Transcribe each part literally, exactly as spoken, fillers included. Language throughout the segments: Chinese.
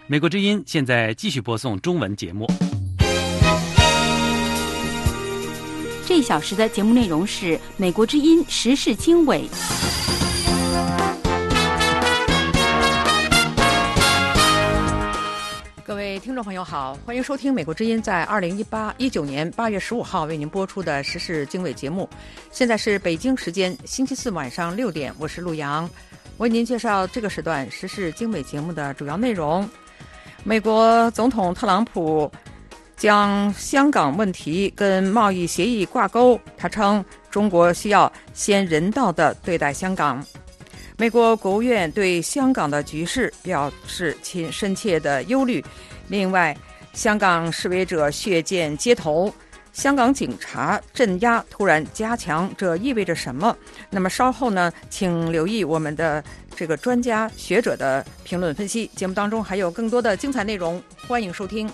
美国之音现在继续播送中文节目。 这一小时的节目内容是美国之音时事经纬。 各位听众朋友好，欢迎收听美国之音在二零一八一九年八月十五号为您播出的时事经纬节目。现在是北京时间星期四晚上六点，我是陆阳，为您介绍这个时段时事经纬节目的主要内容。美国总统特朗普将香港问题跟贸易协议挂钩，他称中国需要先人道地对待香港。美国国务院对香港的局势表示其深切的忧虑。另外，香港示威者血溅街头，香港警察镇压突然加强，这意味着什么？那么稍后呢，请留意我们的这个专家学者的评论分析。节目当中还有更多的精彩内容，欢迎收听。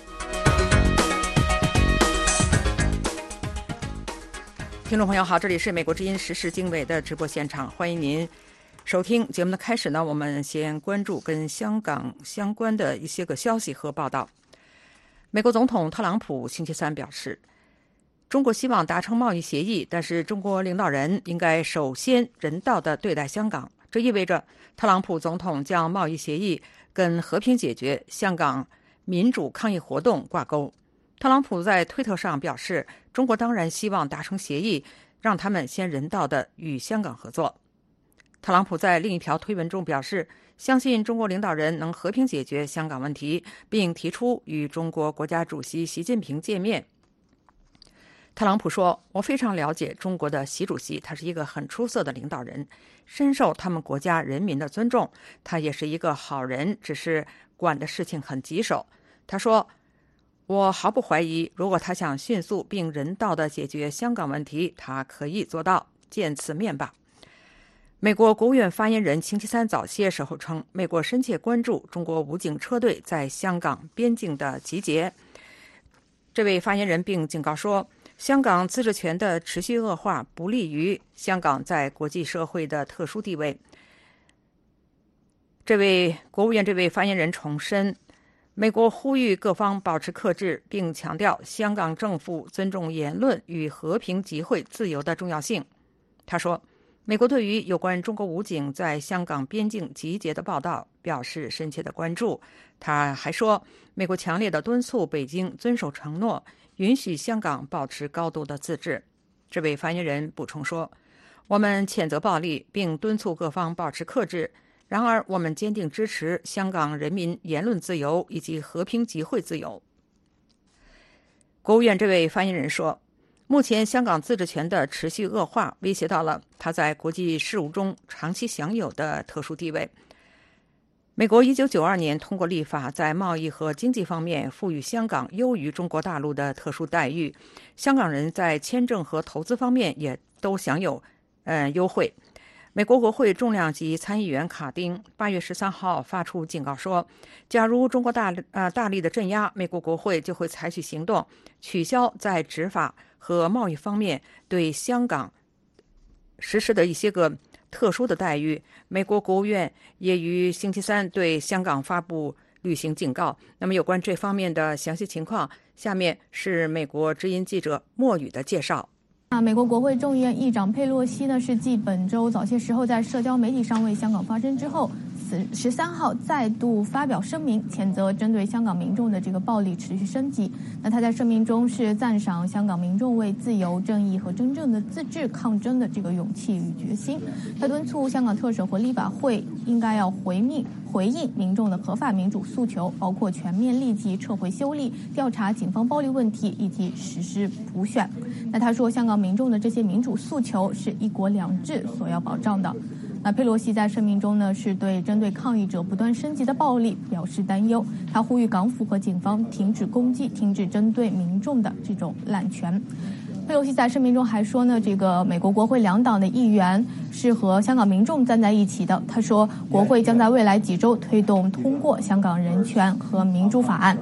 听众朋友好，这里是美国之音时事经纬的直播现场，欢迎您收听。节目的开始呢，我们先关注跟香港相关的一些个消息和报道。美国总统特朗普星期三表示，中国希望达成贸易协议，但是中国领导人应该首先人道地对待香港。这意味着特朗普总统将贸易协议跟和平解决香港民主抗议活动挂钩。特朗普在推特上表示，中国当然希望达成协议，让他们先人道地与香港合作。特朗普在另一条推文中表示，相信中国领导人能和平解决香港问题，并提出与中国国家主席习近平见面。特朗普说，我非常了解中国的习主席，他是一个很出色的领导人，深受他们国家人民的尊重，他也是一个好人，只是管的事情很棘手。他说，我毫不怀疑，如果他想迅速并人道地解决香港问题，他可以做到，见此面吧。美国国务院发言人星期三早些时候称，美国深切关注中国武警车队在香港边境的集结。这位发言人并警告说，香港自治权的持续恶化不利于香港在国际社会的特殊地位。这位国务院这位发言人重申，美国呼吁各方保持克制，并强调香港政府尊重言论与和平集会自由的重要性。他说，美国对于有关中国武警在香港边境集结的报道表示深切的关注。他还说，美国强烈地敦促北京遵守承诺，允许香港保持高度的自治。这位发言人补充说，我们谴责暴力，并敦促各方保持克制。然而，我们坚定支持香港人民言论自由以及和平集会自由。国务院这位发言人说，目前香港自治权的持续恶化威胁到了他在国际事务中长期享有的特殊地位。美国一九九二年通过立法，在贸易和经济方面赋予香港优于中国大陆的特殊待遇，香港人在签证和投资方面也都享有呃优惠。美国国会重量级参议员卡丁八月十三号发出警告说，假如中国大呃大力的镇压，美国国会就会采取行动，取消在执法和贸易方面对香港实施的一些个特殊的待遇。美国国务院也于星期三对香港发布旅行警告。那么有关这方面的详细情况，下面是美国之音记者莫宇的介绍。 啊，美国国会众议院议长佩洛西呢，是继本周早些时候在社交媒体上为香港发声之后，十三号再度发表声明，谴责针对香港民众的这个暴力持续升级。那他在声明中是赞赏香港民众为自由、正义和真正的自治抗争的这个勇气与决心。他敦促香港特首和立法会应该要回命回应民众的合法民主诉求，包括全面立即撤回修例、调查警方暴力问题以及实施普选。那他说，香港民众的这些民主诉求是一国两制所要保障的。那佩洛西在声明中呢，是对针对抗议者不断升级的暴力表示担忧。他呼吁港府和警方停止攻击，停止针对民众的这种滥权。佩洛西在声明中还说呢，这个美国国会两党的议员是和香港民众站在一起的。他说，国会将在未来几周推动通过香港人权和民主法案。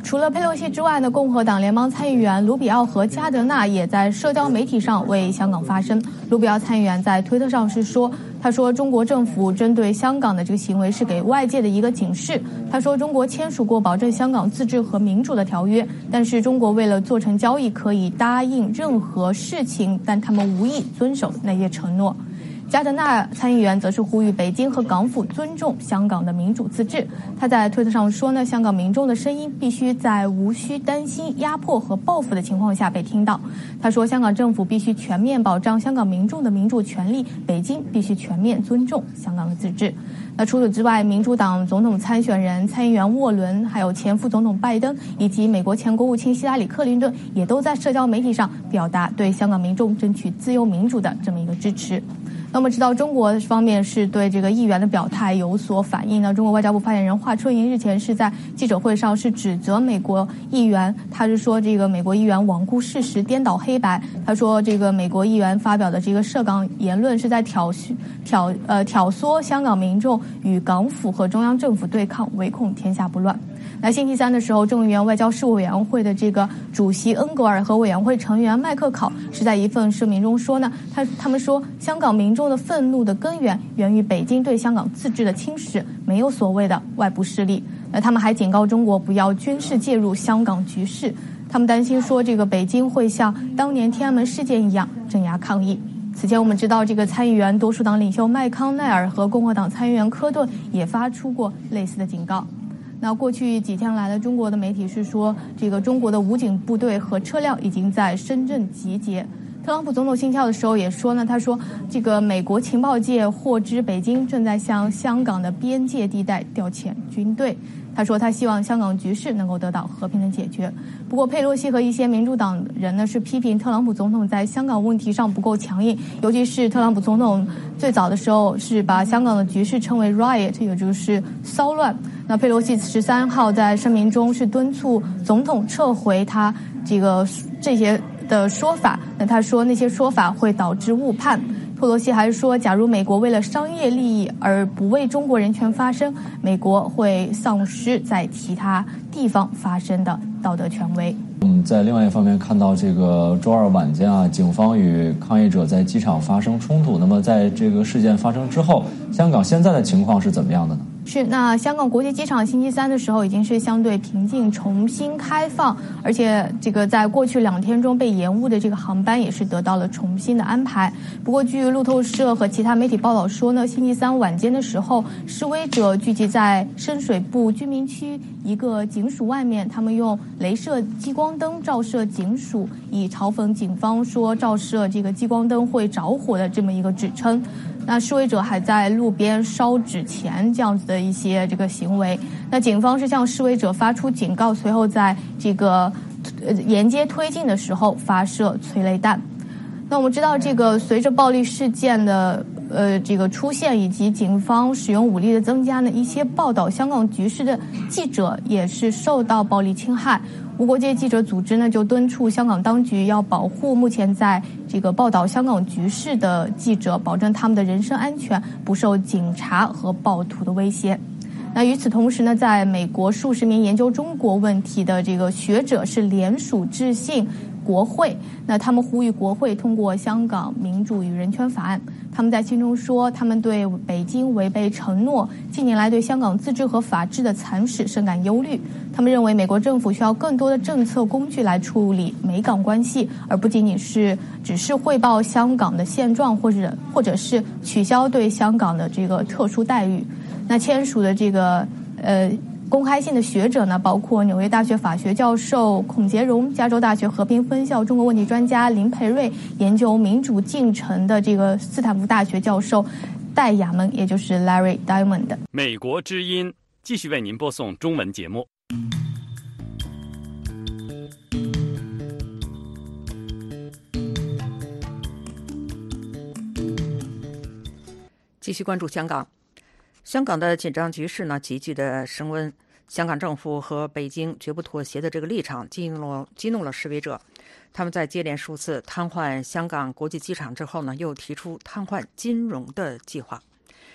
除了佩洛西之外呢，共和党联邦参议员卢比奥和加德纳也在社交媒体上为香港发声。卢比奥参议员在推特上是说，他说中国政府针对香港的这个行为是给外界的一个警示。他说中国签署过保证香港自治和民主的条约，但是中国为了做成交易可以答应任何事情，但他们无意遵守那些承诺。加德纳参议员则是呼吁北京和港府尊重香港的民主自治。他在推特上说呢，香港民众的声音必须在无需担心压迫和报复的情况下被听到。他说，香港政府必须全面保障香港民众的民主权利，北京必须全面尊重香港的自治。那除此之外，民主党总统参选人参议员沃伦，还有前副总统拜登以及美国前国务卿希拉里克林顿也都在社交媒体上表达对香港民众争取自由民主的这么一个支持。那么知道中国方面是对这个议员的表态有所反应呢？中国外交部发言人华春莹日前是在记者会上是指责美国议员，他是说这个美国议员罔顾事实、颠倒黑白。他说这个美国议员发表的这个涉港言论是在挑挑呃挑唆香港民众与港府和中央政府对抗，唯恐天下不乱。那星期三的时候，众议院外交事务委员会的这个主席恩格尔和委员会成员麦克考是在一份声明中说呢，他他们说香港民众的愤怒的根源源于北京对香港自治的侵蚀，没有所谓的外部势力。那他们还警告中国不要军事介入香港局势，他们担心说这个北京会像当年天安门事件一样镇压抗议。此前我们知道，这个参议员多数党领袖麦康奈尔和共和党参议员科顿也发出过类似的警告。那过去几天来的中国的媒体是说，这个中国的武警部队和车辆已经在深圳集结。特朗普总统心跳的时候也说呢，他说这个美国情报界获知北京正在向香港的边界地带调遣军队。他说他希望香港局势能够得到和平的解决。不过佩洛西和一些民主党人呢是批评特朗普总统在香港问题上不够强硬，尤其是特朗普总统最早的时候是把香港的局势称为 riot， 也就是骚乱。那佩洛西十三号在声明中是敦促总统撤回他这个这些的说法，那他说那些说法会导致误判。佩洛西还说，假如美国为了商业利益而不为中国人权发声，美国会丧失在其他地方发生的道德权威。 嗯，在另外一方面看到这个周二晚间啊，警方与抗议者在机场发生冲突。那么在这个事件发生之后，香港现在的情况是怎么样的呢？ 是，那香港国际机场星期三的时候已经是相对平静，重新开放，而且这个在过去两天中被延误的这个航班也是得到了重新的安排。不过据路透社和其他媒体报道说呢，星期三晚间的时候，示威者聚集在深水埗居民区一个警署外面，他们用雷射激光灯照射警署，以嘲讽警方说照射这个激光灯会着火的这么一个指称。那示威者还在路边烧纸钱这样子的一些这个行为。那警方是向示威者发出警告，随后在这个呃沿街推进的时候发射催泪弹。那我们知道，这个随着暴力事件的呃这个出现以及警方使用武力的增加呢，一些报道香港局势的记者也是受到暴力侵害。无国界记者组织呢就敦促香港当局要保护目前在这个报道香港局势的记者，保证他们的人身安全不受警察和暴徒的威胁。那与此同时呢，在美国数十名研究中国问题的这个学者是联署致信国会，那他们呼吁国会通过香港民主与人权法案。他们在信中说，他们对北京违背承诺，近年来对香港自治和法治的蚕食深感忧虑。他们认为美国政府需要更多的政策工具来处理美港关系，而不仅仅是只是汇报香港的现状，或者或者是取消对香港的这个特殊待遇。那签署的这个呃公开信的学者呢，包括纽约大学法学教授孔杰荣、加州大学和平分校中国问题专家林培瑞，研究民主进程的这个斯坦福大学教授戴亚蒙，也就是 Larry Diamond。 美国之音继续为您播送中文节目。 继续关注香港。香港的紧张局势呢急剧的升温，香港政府和北京绝不妥协的这个立场激怒了激怒了示威者。他们在接连数次瘫痪香港国际机场之后呢，又提出瘫痪金融的计划。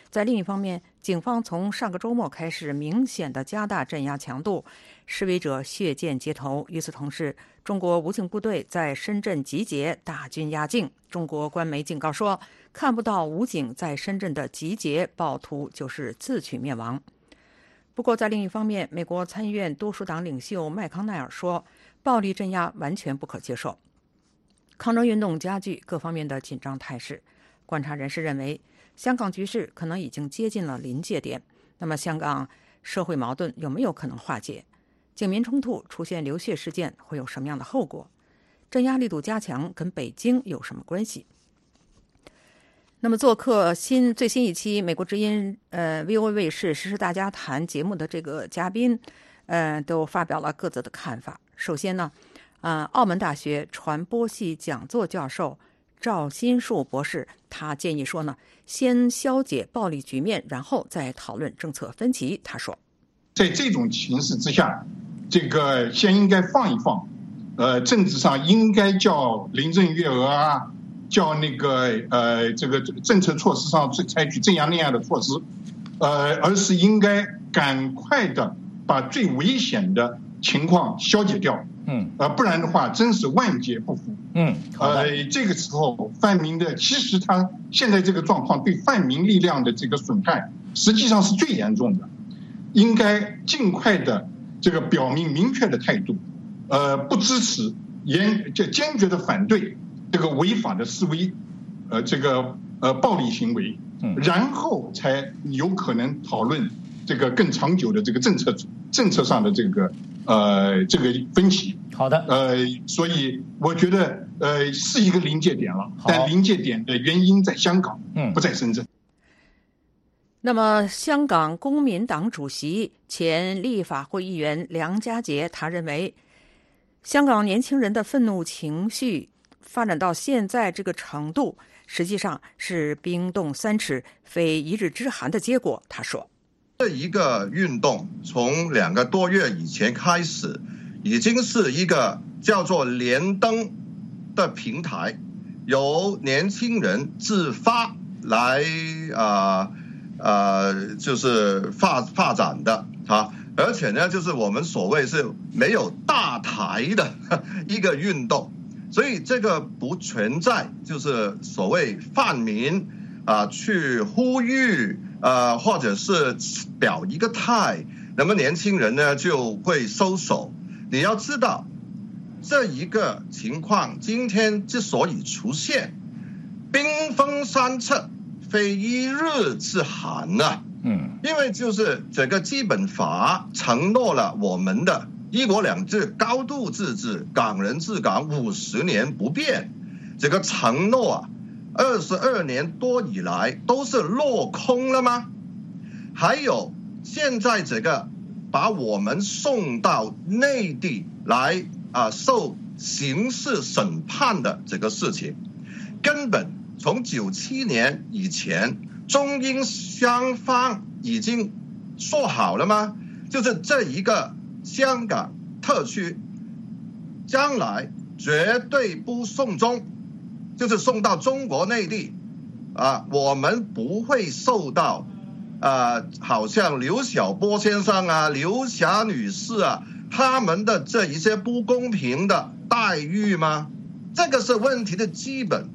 在另一方面，警方从上个周末开始明显的加大镇压强度，示威者血溅街头。与此同时，中国武警部队在深圳集结，大军压境。中国官媒警告说，看不到武警在深圳的集结，暴徒就是自取灭亡。不过，在另一方面，美国参议院多数党领袖麦康奈尔说，暴力镇压完全不可接受。抗争运动加剧各方面的紧张态势。观察人士认为，香港局势可能已经接近了临界点。那么，香港社会矛盾有没有可能化解？警民冲突出现流血事件会有什么样的后果？镇压力度加强跟北京有什么关系？那么，做客新最新一期美国之音呃 V O A 卫视《时事大家谈》节目的这个嘉宾，呃，都发表了各自的看法。首先呢，呃，澳门大学传播系讲座教授赵新树博士，他建议说呢，先消解暴力局面，然后再讨论政策分歧。他说， 在这种形势之下，这个先应该放一放，呃，政治上应该叫林郑月娥啊，叫那个呃这个政策措施上采取这样那样的措施，呃，而是应该赶快的把最危险的情况消解掉。嗯，呃，不然的话，真是万劫不复。嗯，呃，这个时候泛民的，其实他现在这个状况对泛民力量的这个损害，实际上是最严重的，应该尽快的这个表明明确的态度，呃，不支持，严就坚决的反对这个违法的示威，呃，这个呃暴力行为，然后才有可能讨论这个更长久的这个政策政策上的这个。呃，这个分歧， 好的， 呃，所以我觉得，呃，是一个临界点了，但临界点的原因在香港，嗯，不在深圳。 那么，香港公民党主席、前立法会议员梁家杰，他认为，香港年轻人的愤怒情绪发展到现在这个程度，实际上是冰冻三尺，非一日之寒的结果。他说。 这一个运动从两个多月以前开始，已经是一个叫做连登的平台，由年轻人自发来啊呃就是发发展的啊，而且呢，就是我们所谓是没有大台的一个运动，所以这个不存在就是所谓泛民啊去呼吁。呃，或者是表一个态，那么年轻人呢就会收手。你要知道，这一个情况今天之所以出现，冰封三尺，非一日之寒啊。嗯，因为就是这个基本法承诺了我们的一国两制、高度自治、港人治港五十年不变，这个承诺啊。二十二年多以来都是落空了吗？还有现在这个把我们送到内地来啊受刑事审判的这个事情，根本从九七年以前，中英双方已经说好了吗？就是这一个香港特区将来绝对不送中。就是送到中国内地，啊，我们不会受到，啊，好像刘晓波先生啊、刘霞女士啊，他们的这一些不公平的待遇吗？这个是问题的基本。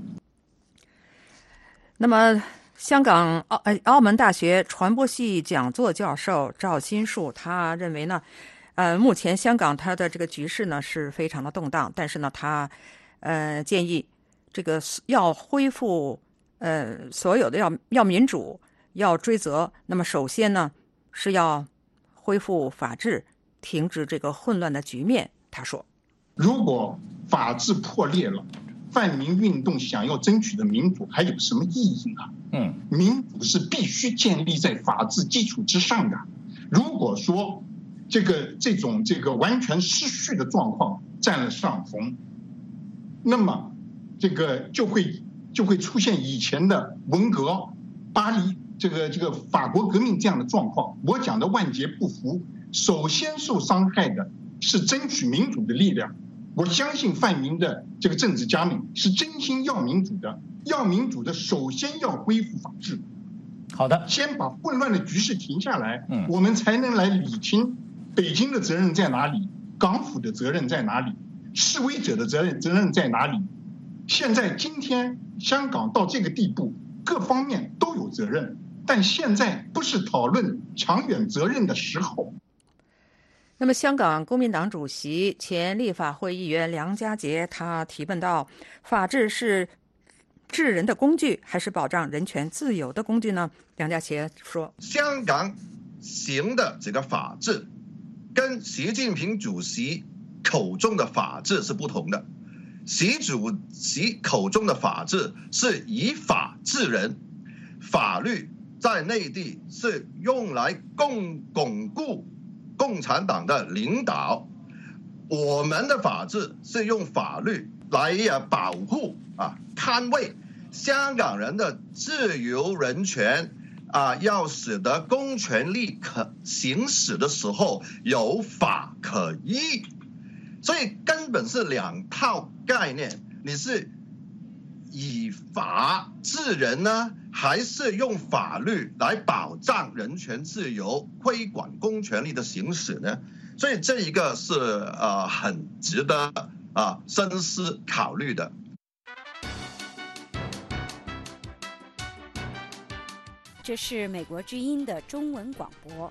那么，香港澳呃澳门大学传播系讲座教授赵新树他认为呢，呃，目前香港它的这个局势呢是非常的动荡，但是呢，他呃建议。这个要恢复，呃，所有的要要民主，要追责。那么，首先呢，是要恢复法治，停止这个混乱的局面。他说：“ 如果法治破裂了，泛民运动想要争取的民主还有什么意义呢？嗯，民主是必须建立在法治基础之上的。如果说这个这种这个完全失序的状况占了上风，那么。”这个就会就会出现以前的文革、巴黎这个这个法国革命这样的状况。我讲的万劫不复，首先受伤害的是争取民主的力量。我相信泛民的这个政治家们是真心要民主的，要民主的首先要恢复法治。 好的， 先把混乱的局势停下来， 嗯， 我们才能来理清北京的责任在哪里，港府的责任在哪里，示威者的责任责任在哪里。现在今天香港到这个地步，各方面都有责任，但现在不是讨论长远责任的时候。 那么，香港公民党主席、前立法会议员梁家杰他提问到：法治是治人的工具，还是保障人权自由的工具呢？梁家杰说： 香港行的这个法治，跟习近平主席口中的法治是不同的。习主席口中的法治是以法治人，法律在内地是用来共巩固共产党的领导，我们的法治是用法律来呀保护啊捍卫香港人的自由人权啊，要使得公权力可行使的时候有法可依，所以根本是两套概念。你是以法治人呢，还是用法律来保障人权自由、规管公权力的行使呢？所以这一个是呃很值得啊深思考虑的。 这是美国之音的中文广播。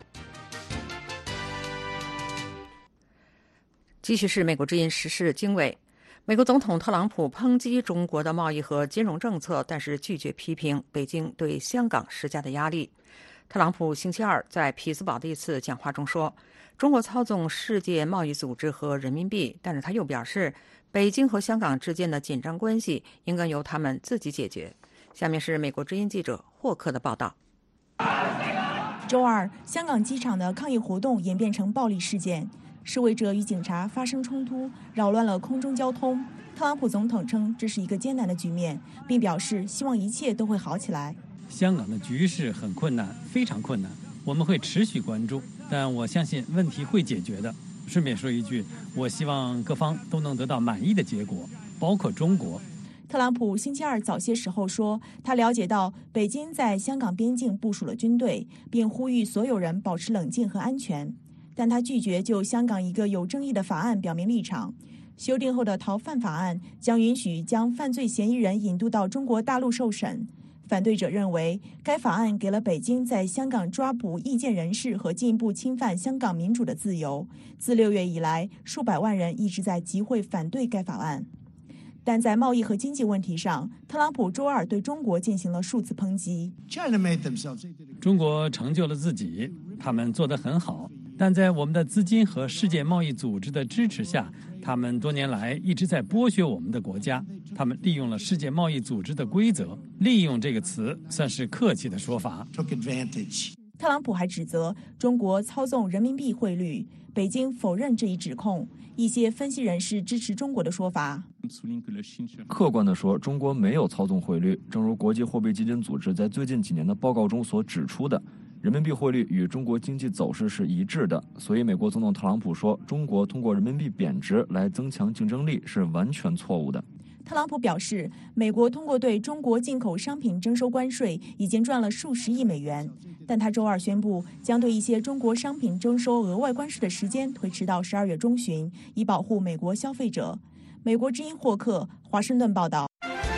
继续是美国之音时事经纬。美国总统特朗普抨击中国的贸易和金融政策，但是拒绝批评北京对香港施加的压力。特朗普星期二在匹兹堡的一次讲话中说，中国操纵世界贸易组织和人民币，但是他又表示，北京和香港之间的紧张关系应该由他们自己解决。下面是美国之音记者霍克的报道。 周二，香港机场的抗议活动演变成暴力事件，示威者与警察发生冲突，扰乱了空中交通。特朗普总统称这是一个艰难的局面，并表示希望一切都会好起来。 香港的局势很困难，非常困难，我们会持续关注，但我相信问题会解决的。顺便说一句，我希望各方都能得到满意的结果，包括中国。 特朗普星期二早些时候说，他了解到北京在香港边境部署了军队，并呼吁所有人保持冷静和安全。但他拒绝就香港一个有争议的法案表明立场。修订后的逃犯法案将允许将犯罪嫌疑人引渡到中国大陆受审。反对者认为，该法案给了北京在香港抓捕意见人士和进一步侵犯香港民主的自由。自六月以来，数百万人一直在集会反对该法案。但在贸易和经济问题上，特朗普周二对中国进行了数次抨击。 中国成就了自己，他们做得很好，但在我们的资金和世界贸易组织的支持下，他们多年来一直在剥削我们的国家。他们利用了世界贸易组织的规则，利用这个词算是客气的说法。 特朗普还指责中国操纵人民币汇率，北京否认这一指控。一些分析人士支持中国的说法。 客观地说，中国没有操纵汇率，正如国际货币基金组织在最近几年的报告中所指出的，人民币汇率与中国经济走势是一致的。所以美国总统特朗普说，中国通过人民币贬值来增强竞争力是完全错误的。 特朗普表示，美国通过对中国进口商品征收关税已经赚了数十亿美元，但他周二宣布将对一些中国商品征收额外关税的时间推迟到十二月中旬，以保护美国消费者。美国之音霍克，华盛顿报道。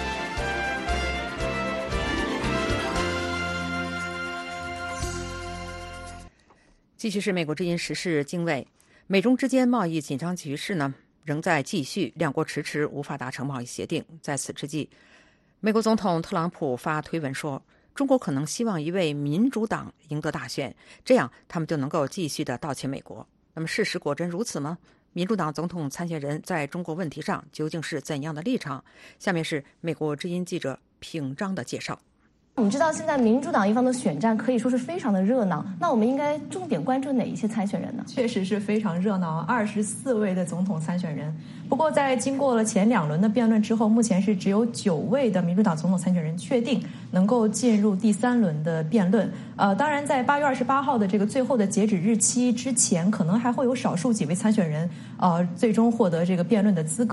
继续是美国之音时事经纬。美中之间贸易紧张局势呢仍在继续，两国迟迟无法达成贸易协定。在此之际，美国总统特朗普发推文说，中国可能希望一位民主党赢得大选，这样他们就能够继续的盗窃美国。那么事实果真如此吗？民主党总统参选人在中国问题上究竟是怎样的立场？下面是美国之音记者平章的介绍。 我们知道现在民主党一方的选战可以说是非常的热闹，那我们应该重点关注哪一些参选人呢？ 确实是非常热闹，二十四位的总统参选人。不过在经过了前两轮的辩论之后，目前是只有九位的民主党总统参选人确定能够进入第三轮的辩论。呃，当然在八月二十八号的这个最后的截止日期之前，可能还会有少数几位参选人呃最终获得这个辩论的资格。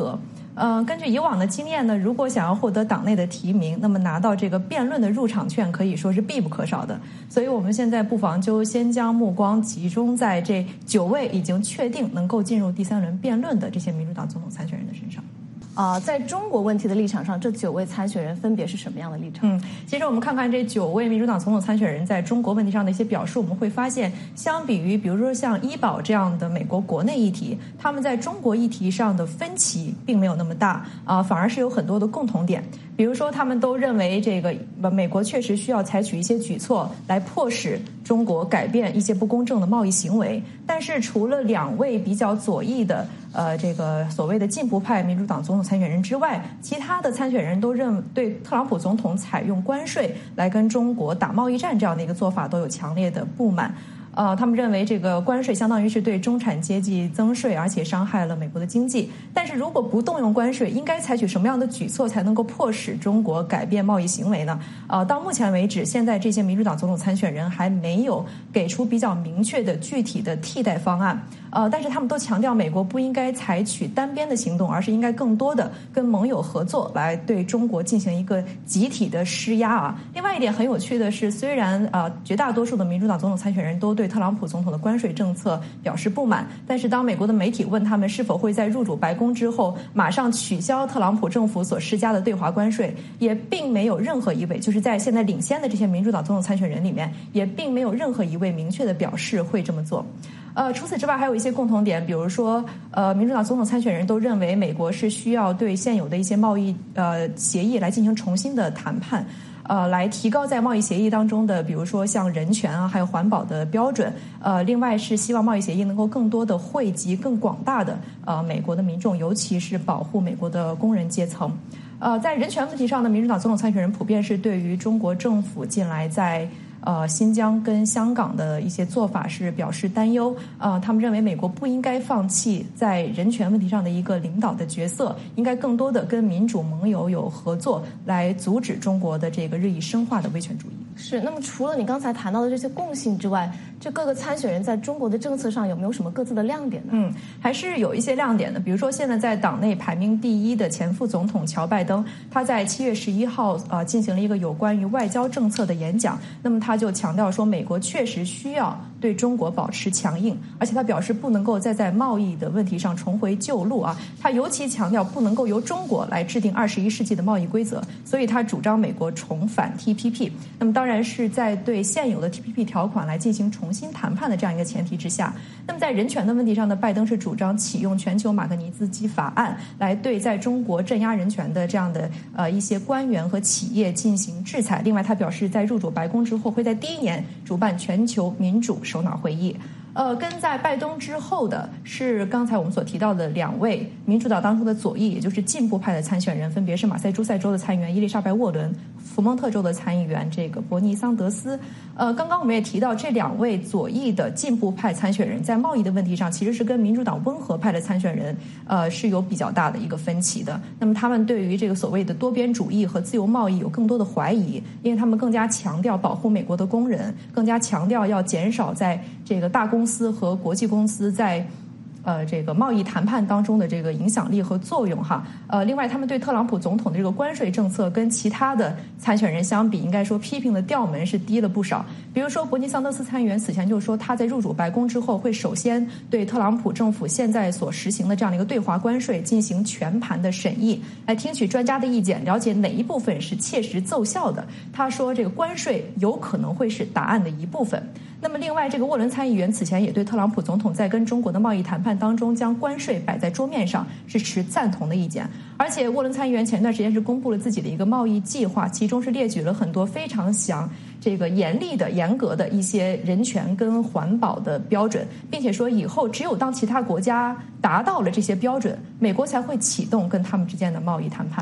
呃，根据以往的经验呢，如果想要获得党内的提名，那么拿到这个辩论的入场券可以说是必不可少的。所以我们现在不妨就先将目光集中在这九位已经确定能够进入第三轮辩论的这些民主党总统参选人的身上。 啊、呃，在中国问题的立场上，这九位参选人分别是什么样的立场？ 嗯，其实我们看看这九位民主党总统参选人在中国问题上的一些表述，我们会发现，相比于比如说像医保这样的美国国内议题，他们在中国议题上的分歧并没有那么大啊、呃，反而是有很多的共同点。比如说，他们都认为这个美国确实需要采取一些举措来迫使中国改变一些不公正的贸易行为。但是，除了两位比较左翼的呃这个所谓的进步派民主党总统参选人之外，其他的参选人都认对特朗普总统采用关税来跟中国打贸易战这样的一个做法都有强烈的不满。呃，他们认为这个关税相当于是对中产阶级增税，而且伤害了美国的经济。但是如果不动用关税，应该采取什么样的举措才能够迫使中国改变贸易行为呢？呃，到目前为止，现在这些民主党总统参选人还没有给出比较明确的具体的替代方案。呃，但是他们都强调，美国不应该采取单边的行动，而是应该更多的跟盟友合作，来对中国进行一个集体的施压啊。另外一点很有趣的是，虽然呃绝大多数的民主党总统参选人都对特朗普总统的关税政策表示不满，但是当美国的媒体问他们是否会在入主白宫之后马上取消特朗普政府所施加的对华关税，也并没有任何一位，就是在现在领先的这些民主党总统参选人里面，也并没有任何一位明确的表示会这么做。呃，除此之外还有一些共同点，比如说，呃，民主党总统参选人都认为美国是需要对现有的一些贸易呃协议来进行重新的谈判，呃，来提高在贸易协议当中的，比如说像人权啊，还有环保的标准。呃，另外是希望贸易协议能够更多的惠及更广大的呃美国的民众，尤其是保护美国的工人阶层。呃，在人权问题上呢，民主党总统参选人普遍是对于中国政府近来在呃，新疆跟香港的一些做法是表示担忧。呃，他们认为美国不应该放弃在人权问题上的一个领导的角色，应该更多的跟民主盟友有合作，来阻止中国的这个日益深化的威权主义。 是，那么除了你刚才谈到的这些共性之外，这各个参选人在中国的政策上有没有什么各自的亮点呢？ 嗯，还是有一些亮点的。比如说，现在在党内排名第一的前副总统乔拜登，他在七月十一号呃进行了一个有关于外交政策的演讲。那么他就强调说，美国确实需要对中国保持强硬，而且他表示不能够再在贸易的问题上重回旧路啊。他尤其强调不能够由中国来制定二十一世纪的贸易规则，所以他主张美国重返 T P P。那么当然是在对现有的 T P P 条款来进行重新谈判的这样一个前提之下。那么在人权的问题上呢，拜登是主张启用全球马格尼兹基法案，来对在中国镇压人权的这样的呃一些官员和企业进行制裁。另外，他表示在入主白宫之后，会在第一年主办全球民主首脑会议。呃，跟在拜登之后的是刚才我们所提到的两位民主党当中的左翼，也就是进步派的参选人，分别是马赛诸塞州的参议员伊丽莎白·沃伦、福蒙特州的参议员这个伯尼·桑德斯。呃，刚刚我们也提到，这两位左翼的进步派参选人在贸易的问题上，其实是跟民主党温和派的参选人，呃，是有比较大的一个分歧的。那么他们对于这个所谓的多边主义和自由贸易有更多的怀疑，因为他们更加强调保护美国的工人，更加强调要减少在这个大公司和国际公司在呃，这个贸易谈判当中的这个影响力和作用哈，呃，另外他们对特朗普总统的这个关税政策跟其他的参选人相比，应该说批评的调门是低了不少。比如说，伯尼·桑德斯参议员此前就说，他在入主白宫之后，会首先对特朗普政府现在所实行的这样的一个对华关税进行全盘的审议，来听取专家的意见，了解哪一部分是切实奏效的。他说，这个关税有可能会是答案的一部分。那么，另外，这个沃伦参议员此前也对特朗普总统在跟中国的贸易谈判当中将关税摆在桌面上是持赞同的意见。而且，沃伦参议员前段时间是公布了自己的一个贸易计划，其中是列举了很多非常详、这个严厉的、严格的一些人权跟环保的标准，并且说以后只有当其他国家达到了这些标准，美国才会启动跟他们之间的贸易谈判。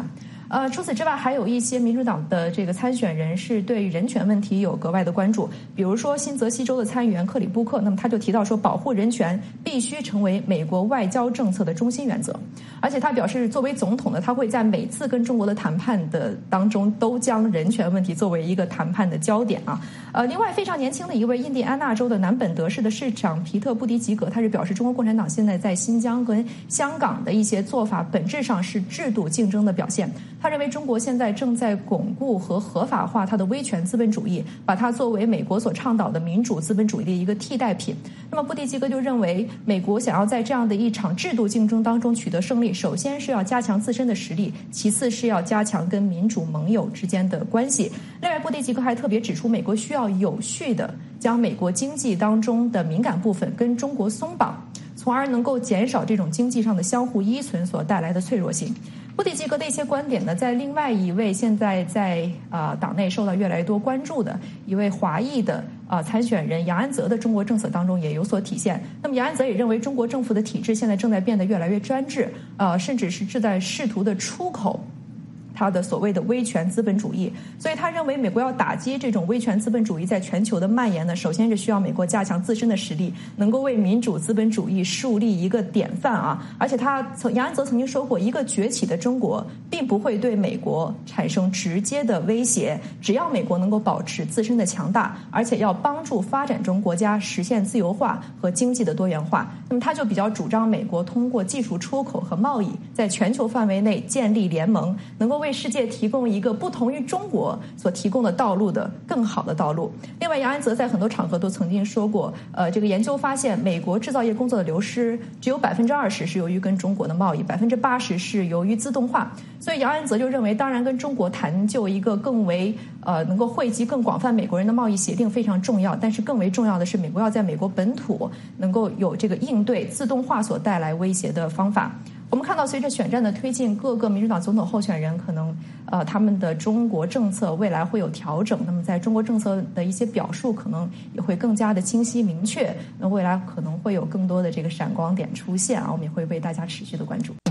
呃，除此之外，还有一些民主党的这个参选人是对人权问题有格外的关注，比如说新泽西州的参议员克里布克，那么他就提到说，保护人权必须成为美国外交政策的中心原则，而且他表示，作为总统呢，他会在每次跟中国的谈判的当中都将人权问题作为一个谈判的焦点啊。呃，另外非常年轻的一位印第安纳州的南本德市的市长皮特布迪吉格，他是表示，中国共产党现在在新疆跟香港的一些做法，本质上是制度竞争的表现。他认为中国现在正在巩固和合法化它的威权资本主义，把它作为美国所倡导的民主资本主义的一个替代品。那么布迪吉格就认为，美国想要在这样的一场制度竞争当中取得胜利，首先是要加强自身的实力，其次是要加强跟民主盟友之间的关系。另外，布迪吉格还特别指出，美国需要有序的将美国经济当中的敏感部分跟中国松绑，从而能够减少这种经济上的相互依存所带来的脆弱性。布迪吉格的一些观点呢，在另外一位现在在呃党内受到越来越多关注的一位华裔的呃参选人杨安泽的中国政策当中也有所体现。那么杨安泽也认为，中国政府的体制现在正在变得越来越专制，呃，甚至是正在试图的出口他的所谓的威权资本主义，所以他认为美国要打击这种威权资本主义在全球的蔓延呢，首先是需要美国加强自身的实力，能够为民主资本主义树立一个典范啊！而且他曾杨安泽曾经说过，一个崛起的中国并不会对美国产生直接的威胁，只要美国能够保持自身的强大，而且要帮助发展中国家实现自由化和经济的多元化。那么他就比较主张美国通过技术出口和贸易，在全球范围内建立联盟，能够为世界提供一个不同于中国所提供的道路的更好的道路。另外，杨安泽在很多场合都曾经说过，呃，这个研究发现，美国制造业工作的流失只有百分之二十是由于跟中国的贸易，百分之八十是由于自动化。所以杨安泽就认为，当然跟中国谈就一个更为呃能够惠及更广泛美国人的贸易协定非常重要，但是更为重要的是，美国要在美国本土能够有这个应对自动化所带来威胁的方法。我们看到，随着选战的推进，各个民主党总统候选人可能，呃，他们的中国政策未来会有调整。那么，在中国政策的一些表述，可能也会更加的清晰明确。那未来可能会有更多的这个闪光点出现啊，我们也会为大家持续的关注。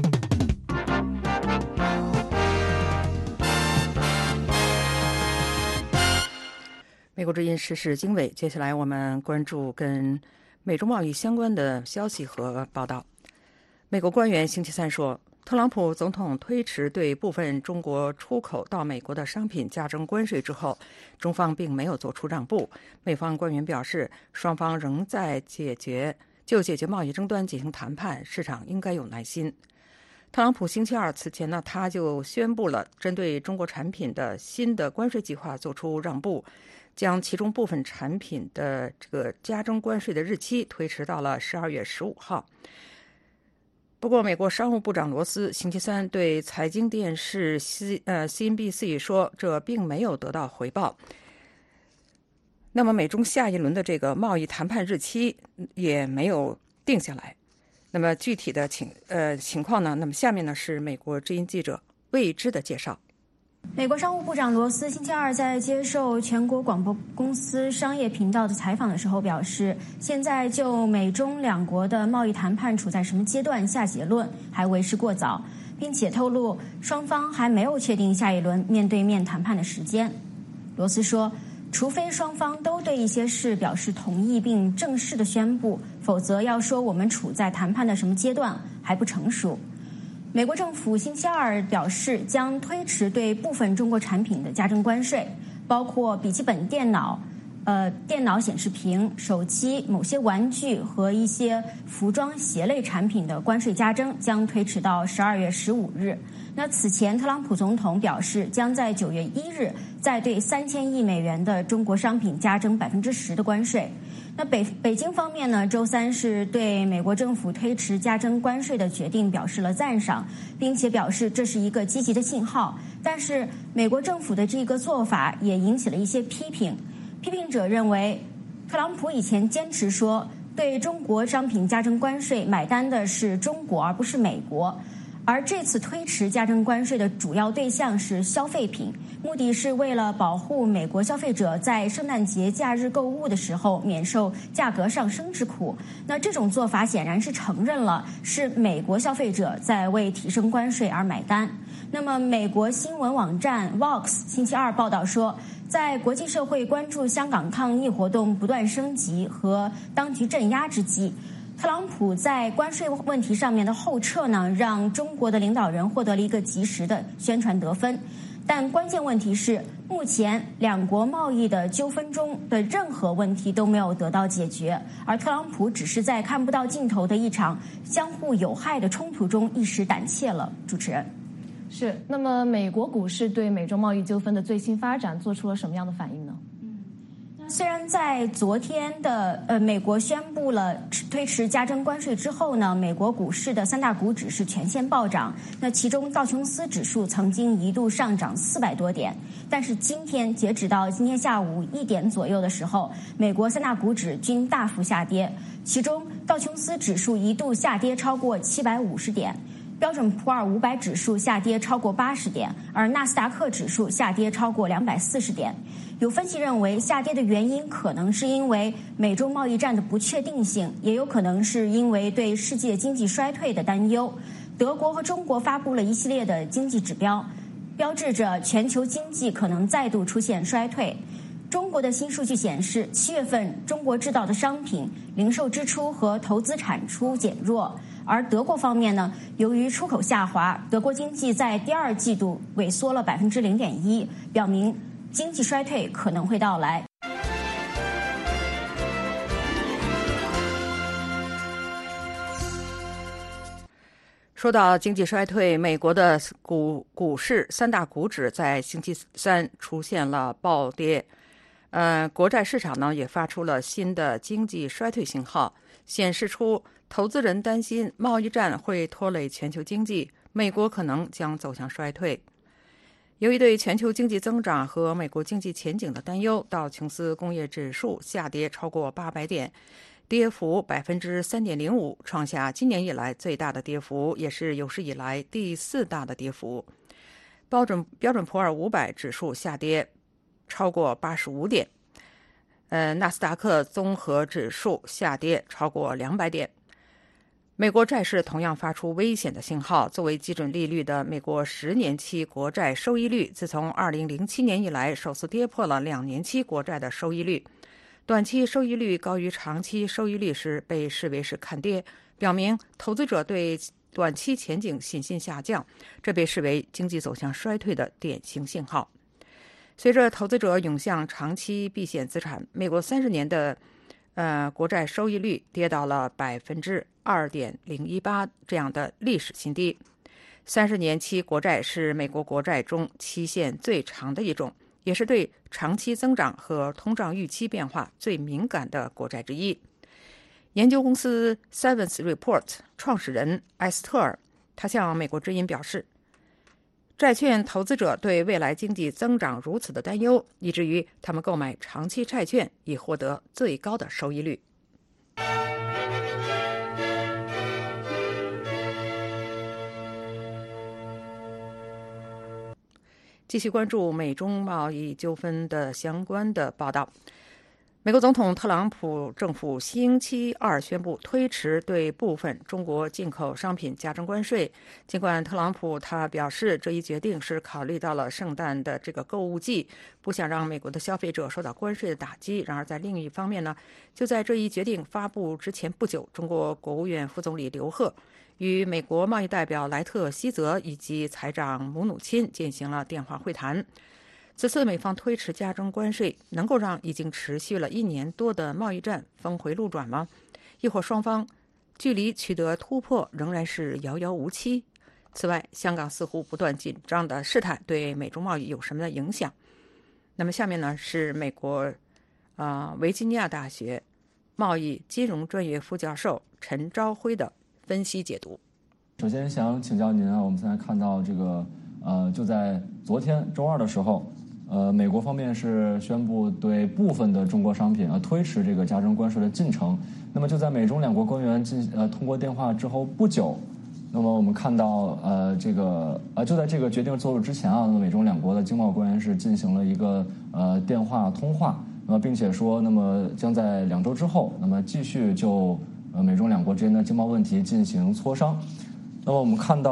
美国之音时事经纬，接下来我们关注跟美中贸易相关的消息和报道。美国官员星期三说，特朗普总统推迟对部分中国出口到美国的商品加征关税之后，中方并没有做出让步。美方官员表示，双方仍在解决就解决贸易争端进行谈判，市场应该有耐心。特朗普星期二此前呢，他就宣布了针对中国产品的新的关税计划做出让步，将其中部分产品的这个加征关税的日期推迟到了十二月十五号。不过，美国商务部长罗斯星期三对财经电视 C 呃 C N B C 说，这并没有得到回报。那么，美中下一轮的这个贸易谈判日期也没有定下来。那么具体的情呃情况呢？那么下面呢是美国之音记者魏之的介绍。 美国商务部长罗斯星期二在接受全国广播公司商业频道的采访的时候表示，现在就美中两国的贸易谈判处在什么阶段下结论还为时过早，并且透露双方还没有确定下一轮面对面谈判的时间。罗斯说，除非双方都对一些事表示同意并正式的宣布，否则要说我们处在谈判的什么阶段还不成熟。美国政府星期二表示，将推迟对部分中国产品的加征关税，包括笔记本电脑、呃电脑显示屏、手机、某些玩具和一些服装鞋类产品的关税加征将推迟到十二月十五日。那此前，特朗普总统表示，将在九月一日再对三千亿美元的中国商品加征百分之十的关税。那北北京方面呢，周三是对美国政府推迟加征关税的决定表示了赞赏，并且表示这是一个积极的信号。但是，美国政府的这个做法也引起了一些批评。批评者认为，特朗普以前坚持说，对中国商品加征关税买单的是中国而不是美国。而这次推迟加征关税的主要对象是消费品，目的是为了保护美国消费者在圣诞节假日购物的时候免受价格上升之苦。那这种做法显然是承认了是美国消费者在为提升关税而买单。 那么，美国新闻网站 Vox 星期二报道说，在国际社会关注香港抗议活动不断升级和当局镇压之际，特朗普在关税问题上面的后撤呢，让中国的领导人获得了一个及时的宣传得分。但关键问题是，目前两国贸易的纠纷中的任何问题都没有得到解决，而特朗普只是在看不到尽头的一场相互有害的冲突中一时胆怯了。主持人。 是，那么美国股市对美中贸易纠纷的最新发展做出了什么样的反应呢？ 虽然在昨天的呃美国宣布了推迟加征关税之后呢，美国股市的三大股指是全线暴涨。那其中道琼斯指数曾经一度上涨四百多点，但是今天截止到今天下午一点左右的时候，美国三大股指均大幅下跌，其中道琼斯指数一度下跌超过七百五十点。标准普尔五百指数下跌超过八十点，而纳斯达克指数下跌超过两百四十点。有分析认为，下跌的原因可能是因为美中贸易战的不确定性，也有可能是因为对世界经济衰退的担忧。德国和中国发布了一系列的经济指标，标志着全球经济可能再度出现衰退。中国的新数据显示，七月份中国制造的商品零售支出和投资产出减弱。而德国方面呢，由于出口下滑，德国经济在第二季度萎缩了百分之零点一，表明经济衰退可能会到来。 说到经济衰退，美国的股股市三大股指在星期三出现了暴跌，呃，国债市场呢也发出了新的经济衰退信号，显示出投资人担心贸易战会拖累全球经济，美国可能将走向衰退。由于对全球经济增长和美国经济前景的担忧，道琼斯工业指数下跌超过八百点，跌幅 百分之三点零五， 创下今年以来最大的跌幅，也是有史以来第四大的跌幅。标准标准普尔五百指数下跌超过八十五点，呃，纳斯达克综合指数下跌超过两百点。美国债市同样发出危险的信号，作为基准利率的美国十年期国债收益率自从二零零七年以来首次跌破了两年期国债的收益率。短期收益率高于长期收益率时被视为是看跌，表明投资者对短期前景信心下降，这被视为经济走向衰退的典型信号。随着投资者涌向长期避险资产，美国三十年的呃国债收益率跌到了百分之二点零一八这样的历史新低。三十年期国债是美国国债中期限最长的一种，也是对长期增长和通胀预期变化最敏感的国债之一。研究公司 Savants Report 创始人埃斯特尔，他向美国之音表示，债券投资者对未来经济增长如此的担忧，以至于他们购买长期债券以获得最高的收益率。继续关注美中贸易纠纷的相关的报道。美国总统特朗普政府星期二宣布推迟对部分中国进口商品加征关税。尽管特朗普他表示这一决定是考虑到了圣诞的这个购物季，不想让美国的消费者受到关税的打击。然而在另一方面呢，就在这一决定发布之前不久，中国国务院副总理刘鹤与美国贸易代表莱特希泽以及财长姆努钦进行了电话会谈。此次美方推迟加征关税，能够让已经持续了一年多的贸易战峰回路转吗？亦或双方距离取得突破仍然是遥遥无期？此外，香港似乎不断紧张的事态对美中贸易有什么的影响？那么下面呢是美国啊、呃、维吉尼亚大学贸易金融专业副教授陈朝辉的分析解读。 首先想请教您啊，我们现在看到这个呃，就在昨天周二的时候，呃，美国方面是宣布对部分的中国商品呃推迟这个加征关税的进程。那么就在美中两国官员进呃通过电话之后不久，那么我们看到呃这个呃就在这个决定做出之前啊，那么美中两国的经贸官员是进行了一个呃电话通话，那么并且说，那么将在两周之后，那么继续就呃美中两国之间的经贸问题进行磋商。那么我们看到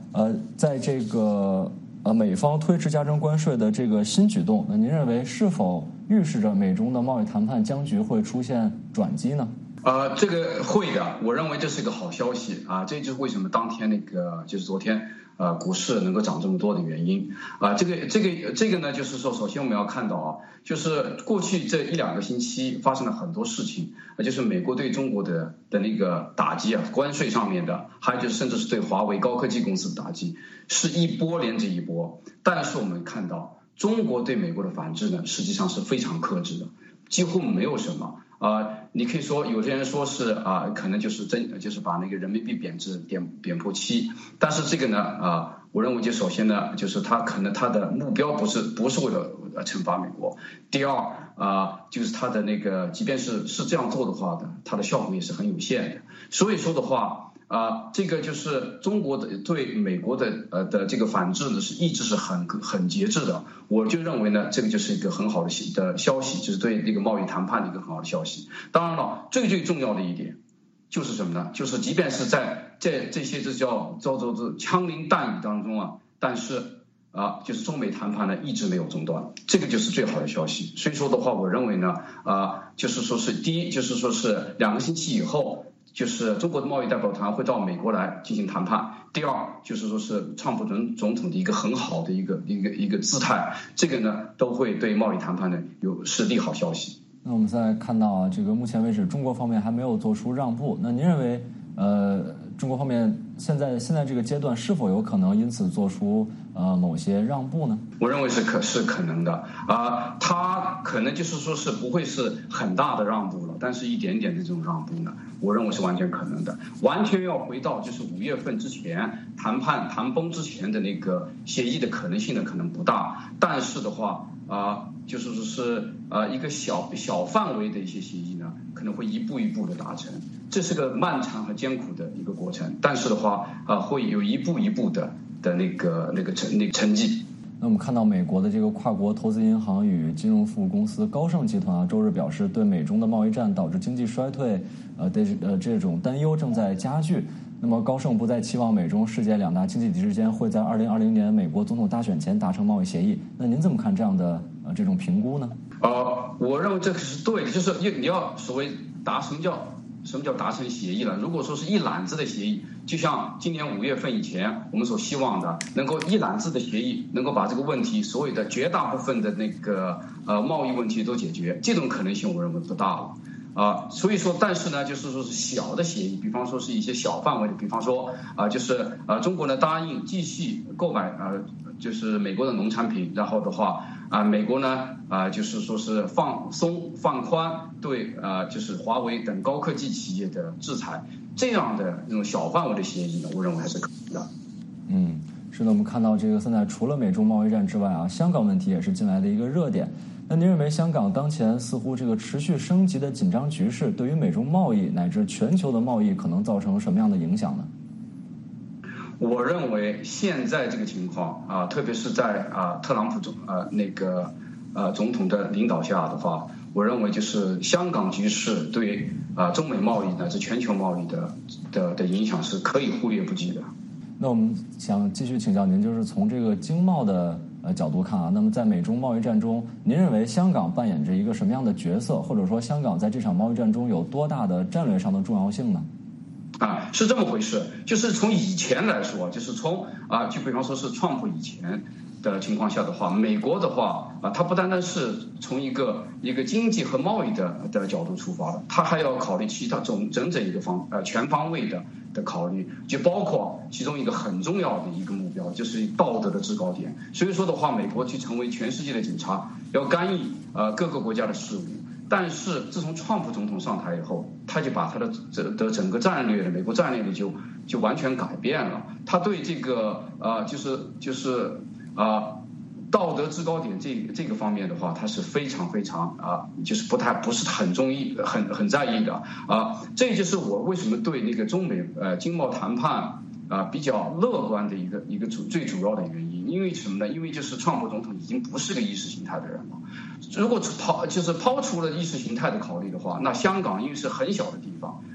呃，在这个呃美方推迟加征关税的这个新举动，那您认为是否预示着美中的贸易谈判僵局会出现转机呢？ 呃，这个会的，我认为这是一个好消息啊，这就是为什么当天那个就是昨天呃股市能够涨这么多的原因啊。这个这个这个呢，就是说，首先我们要看到啊，就是过去这一两个星期发生了很多事情，啊，就是美国对中国的的那个打击啊，关税上面的，还有就是甚至是对华为高科技公司的打击，是一波连着一波。但是我们看到中国对美国的反制呢，实际上是非常克制的，几乎没有什么。啊、呃，你可以说有些人说是啊、呃，可能就是真就是把那个人民币贬值贬贬破七，但是这个呢啊、呃，我认为就首先呢，就是他可能他的目标不是不是为了惩罚美国，第二啊、呃，就是他的那个即便是是这样做的话的，它的效果也是很有限的，所以说的话。啊、呃，这个就是中国的对美国的呃的这个反制呢，是一直是很很节制的。我就认为呢，这个就是一个很好的的消息，就是对这个贸易谈判的一个很好的消息。当然了，最最重要的一点就是什么呢？就是即便是在这这些这叫叫做这枪林弹雨当中啊，但是啊，就是中美谈判呢一直没有中断，这个就是最好的消息。所以说的话，我认为呢，啊，就是说是第一，就是说是两个星期以后。就是中国的贸易代表团会到美国来进行谈判。第二，就是说是川普总总统的一个很好的一个一个一个姿态，这个呢都会对贸易谈判呢有是利好消息。 那我们再看到啊，这个目前为止中国方面还没有做出让步，那您认为呃中国方面现在现在这个阶段是否有可能因此做出呃某些让步呢？ 我认为是可是可能的啊、呃，它可能就是说是不会是很大的让步了，但是一点点的这种让步呢，我认为是完全可能的。完全要回到就是五月份之前谈判谈崩之前的那个协议的可能性呢，可能不大，但是的话啊、呃，就是说是呃一个小小范围的一些协议呢，可能会一步一步的达成，这是个漫长和艰苦的一个过程，但是的话啊、呃，会有一步一步的的那个那个成那个成绩。 那我们看到美国的这个跨国投资银行与金融服务公司高盛集团啊，周日表示，对美中的贸易战导致经济衰退，呃，的呃这种担忧正在加剧。那么高盛不再期望美中世界两大经济体之间会在二零二零年美国总统大选前达成贸易协议。那您怎么看这样的呃这种评估呢？ 呃，我认为这个是对的，就是你要所谓达什么叫什么叫达成协议了？如果说是一揽子的协议，就像今年五月份以前我们所希望的，能够一揽子的协议，能够把这个问题所有的绝大部分的那个呃贸易问题都解决，这种可能性我认为不大了。啊、呃，所以说，但是呢，就是说是小的协议，比方说是一些小范围的，比方说啊、呃，就是啊、呃，中国呢答应继续购买啊、呃，就是美国的农产品，然后的话啊、呃，美国呢啊、呃，就是说是放松放宽对啊、呃，就是华为等高科技企业的制裁，这样的那种小范围的协议呢，我认为还是可以的。 嗯，是的，我们看到这个现在除了美中贸易战之外啊，香港问题也是近来的一个热点。那您认为香港当前似乎这个持续升级的紧张局势，对于美中贸易乃至全球的贸易可能造成什么样的影响呢？ 我认为现在这个情况啊，特别是在啊特朗普总呃那个呃总统的领导下的话，我认为就是香港局势对啊中美贸易乃至全球贸易的的的影响是可以忽略不计的。 那我们想继续请教您，就是从这个经贸的呃角度看啊，那么在美中贸易战中，您认为香港扮演着一个什么样的角色，或者说香港在这场贸易战中有多大的战略上的重要性呢？ 啊，是这么回事，就是从以前来说，就是从啊，就比方说是川普以前的情况下的话，美国的话啊，它不单单是从一个一个经济和贸易的的角度出发的，它还要考虑其他整整整一个方呃全方位的的考虑，就包括其中一个很重要的一个目标，就是道德的制高点。所以说的话，美国去成为全世界的警察，要干预呃各个国家的事务。但是自从川普总统上台以后，他就把他的这的整个战略，美国战略就就完全改变了。他对这个呃就是就是啊、呃、道德制高点这这个方面的话，他是非常非常啊、呃、就是不太不是很中意很很在意的啊、呃。这就是我为什么对那个中美呃经贸谈判啊、呃、比较乐观的一个一个主最主要的原因。因为什么呢？因为就是川普总统已经不是个意识形态的人了。如果抛就是抛除了意识形态的考虑的话，那香港因为是很小的地方，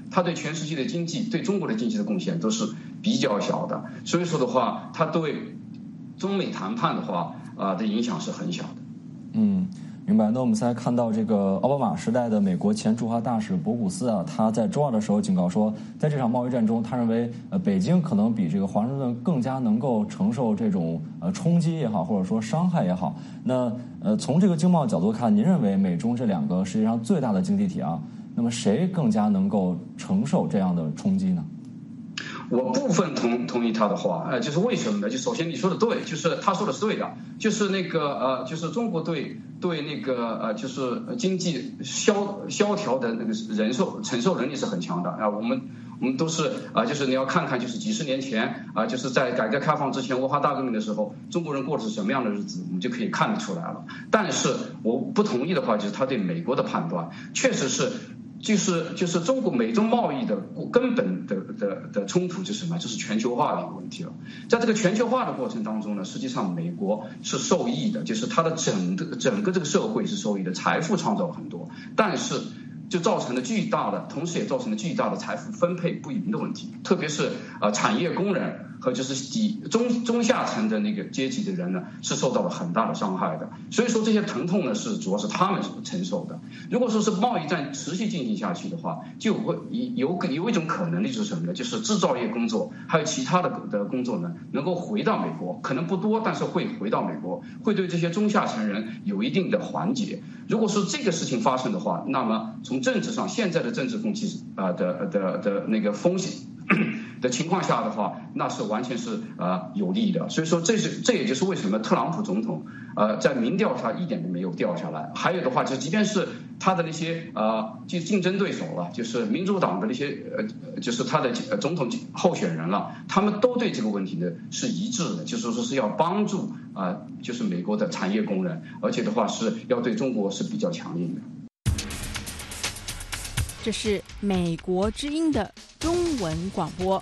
它对全世界的经济、对中国的经济的贡献都是比较小的。所以说的话，它对中美谈判的话啊、呃、的影响是很小的。 嗯。明白。那我们现在看到这个奥巴马时代的美国前驻华大使博古斯啊，他在周二的时候警告说，在这场贸易战中，他认为呃北京可能比这个华盛顿更加能够承受这种呃冲击也好，或者说伤害也好。那呃从这个经贸角度看，您认为美中这两个世界上最大的经济体啊，那么谁更加能够承受这样的冲击呢？ 我部分同同意他的话，呃，就是为什么呢？就首先你说的对，就是他说的是对的，就是那个呃，就是中国对对那个呃，就是经济萧萧条的那个忍受承受能力是很强的啊。我们我们都是啊，就是你要看看，就是几十年前啊，就是在改革开放之前文化大革命的时候，中国人过的是什么样的日子，我们就可以看得出来了。但是我不同意的话，就是他对美国的判断确实是。就是就是中国美中贸易的根本的的的冲突就是什么？就是全球化的一个问题了。在这个全球化的过程当中呢，实际上美国是受益的，就是它的整个整个这个社会是受益的，财富创造很多，但是就造成了巨大的，同时也造成了巨大的财富分配不匀的问题，特别是呃产业工人和就是底中中下层的那个阶级的人呢，是受到了很大的伤害的。所以说这些疼痛呢，是主要是他们承受的。如果说是贸易战持续进行下去的话，就会有有一种可能的就是什么呢？就是制造业工作还有其他的的工作呢，能够回到美国，可能不多，但是会回到美国，会对这些中下层人有一定的缓解。如果是这个事情发生的话，那么从政治上现在的政治风气啊的的的那个风险的情况下的话，那是完全是呃有利的。所以说这是这也就是为什么特朗普总统呃在民调上一点都没有掉下来。还有的话，就即便是他的那些呃就竞争对手了，就是民主党的那些呃就是他的总统候选人了，他们都对这个问题呢是一致的，就是说是要帮助啊、呃、就是美国的产业工人，而且的话是要对中国是比较强硬的。 这是美国之音的中文广播。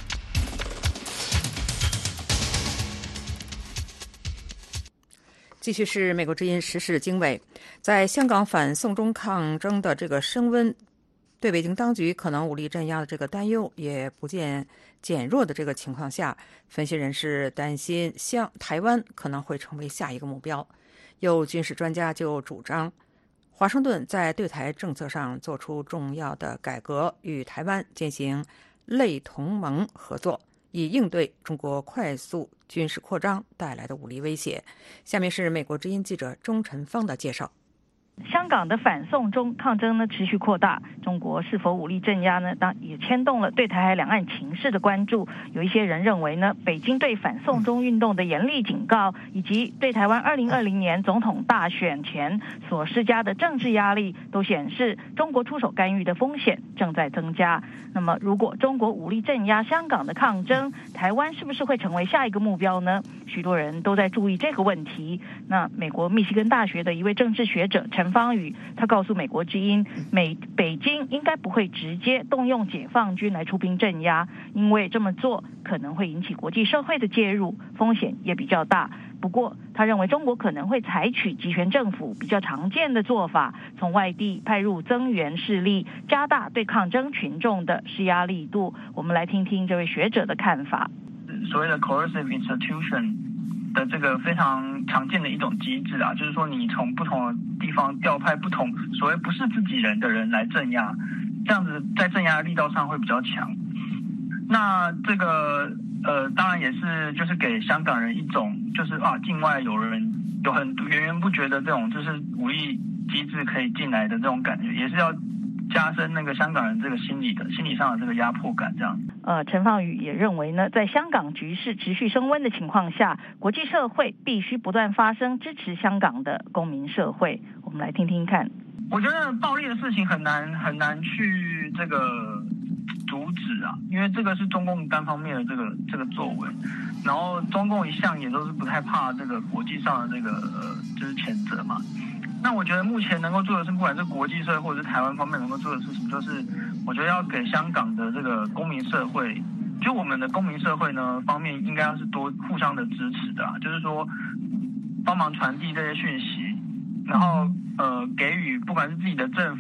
继续是美国之音时事经纬，在香港反送中抗争的这个升温，对北京当局可能武力镇压的这个担忧也不见减弱的这个情况下，分析人士担心像台湾可能会成为下一个目标。有军事专家就主张，华盛顿在对台政策上做出重要的改革，与台湾进行类同盟合作，以应对中国快速军事扩张带来的武力威胁。下面是美国之音记者钟晨芳的介绍。 香港的反送中抗争呢持续扩大，中国是否武力镇压呢？当也牵动了对台海两岸情势的关注。有一些人认为呢，北京对反送中运动的严厉警告，以及对台湾二零二零年总统大选前所施加的政治压力，都显示中国出手干预的风险正在增加。那么，如果中国武力镇压香港的抗争，台湾是不是会成为下一个目标呢？许多人都在注意这个问题。那美国密西根大学的一位政治学者陈方宇，他告诉美国之音，美北京应该不会直接动用解放军来出兵镇压，因为这么做可能会引起国际社会的介入，风险也比较大。不过他认为中国可能会采取集权政府比较常见的做法，从外地派入增援势力，加大对抗争群众的施压力度。我们来听听这位学者的看法。 所谓的 coercive institution 的这个非常常见的一种机制啊，就是说你从不同的地方调派不同所谓不是自己人的人来镇压，这样子在镇压力道上会比较强。那这个呃，当然也是就是给香港人一种就是啊，境外有人有很源源不绝的这种就是武力机制可以进来的这种感觉，也是要加深那个香港人这个心理的心理上的这个压迫感，这样。 呃，陈放宇也认为呢，在香港局势持续升温的情况下，国际社会必须不断发声支持香港的公民社会。我们来听听看。 我觉得暴力的事情很难很难去这个阻止啊，因为这个是中共单方面的这个这个作为，然后中共一向也都是不太怕这个国际上的这个呃就是谴责嘛。那我觉得目前能够做的是，不管是国际社会或者是台湾方面能够做的事情，就是我觉得要给香港的这个公民社会，就我们的公民社会呢方面，应该要是多互相的支持的、啊，就是说帮忙传递这些讯息，然后呃给予不管是自己的政府、自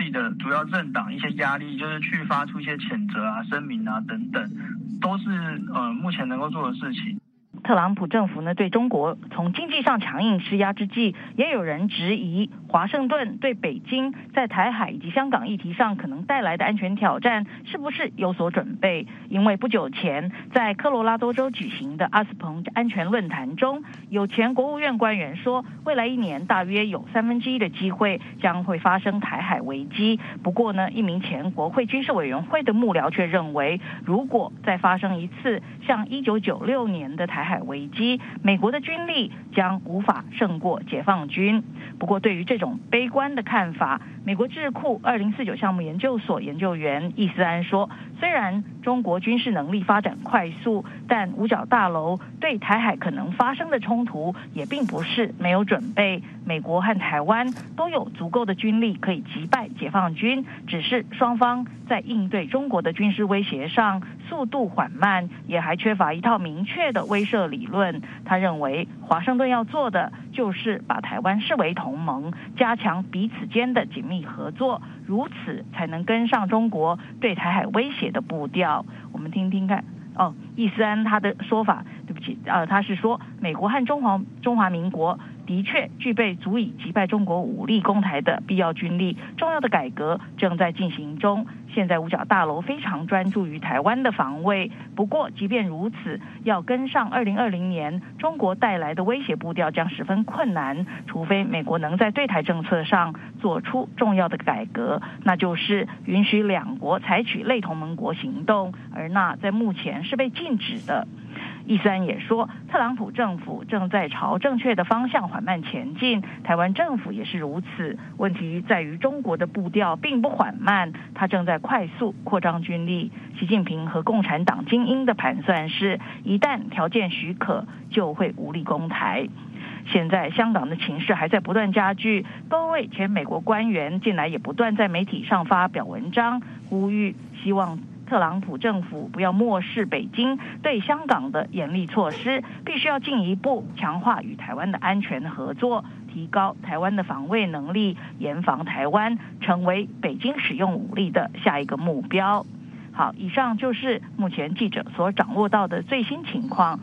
自己的主要政党一些压力，就是去发出一些谴责啊、声明啊等等，都是呃目前能够做的事情。 特朗普政府呢对中国从经济上强硬施压之际，也有人质疑华盛顿对北京在台海以及香港议题上可能带来的安全挑战是不是有所准备。因为不久前在科罗拉多州举行的阿斯彭安全论坛中，有前国务院官员说，未来一年大约有三分之一的机会将会发生台海危机。不过呢，一名前国会军事委员会的幕僚却认为，如果再发生一次像一九九六年的台海危机，美国的军力将无法胜过解放军。不过对于这种悲观的看法，美国智库二零四九项目研究所研究员易思安说，虽然中国军事能力发展快速，但五角大楼对台海可能发生的冲突也并不是没有准备。美国和台湾都有足够的军力可以击败解放军，只是双方在应对中国的军事威胁上速度缓慢，也还缺乏一套明确的威慑理论。他认为华盛顿要做的就是把台湾视为同盟，加强彼此间的紧密合作，如此才能跟上中国对台海威胁的步调。我们听听看哦，易思安他的说法，对不起，呃，他是说美国和中华中华民国的确具备足以击败中国武力攻台的必要军力，重要的改革正在进行中。现在五角大楼非常专注于台湾的防卫，不过即便如此，要跟上二零二零年中国带来的威胁步调将十分困难，除非美国能在对台政策上做出重要的改革，那就是允许两国采取类同盟国行动，而那在目前是被禁止的。易思安也说，特朗普政府正在朝正确的方向缓慢前进，台湾政府也是如此。问题在于中国的步调并不缓慢，它正在快速扩张军力。习近平和共产党精英的盘算是，一旦条件许可，就会武力攻台。现在香港的情势还在不断加剧，多位前美国官员近来也不断在媒体上发表文章，呼吁希望特朗普政府不要漠视北京对香港的严厉措施，必须要进一步强化与台湾的安全合作，提高台湾的防卫能力，严防台湾成为北京使用武力的下一个目标。好，以上就是目前记者所掌握到的最新情况。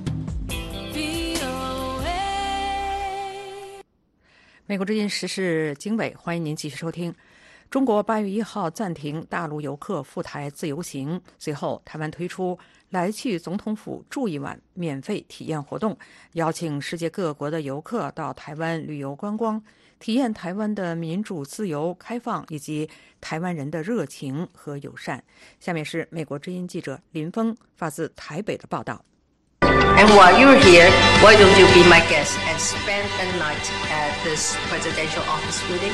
美国之音时事经纬，欢迎您继续收听。中国八月一号暂停大陆游客赴台自由行，随后台湾推出来去总统府住一晚免费体验活动，邀请世界各国的游客到台湾旅游观光，体验台湾的民主、自由、开放以及台湾人的热情和友善。下面是美国之音记者林峰发自台北的报道。 And while you're here, why don't you be my guest and spend a night at this presidential office building?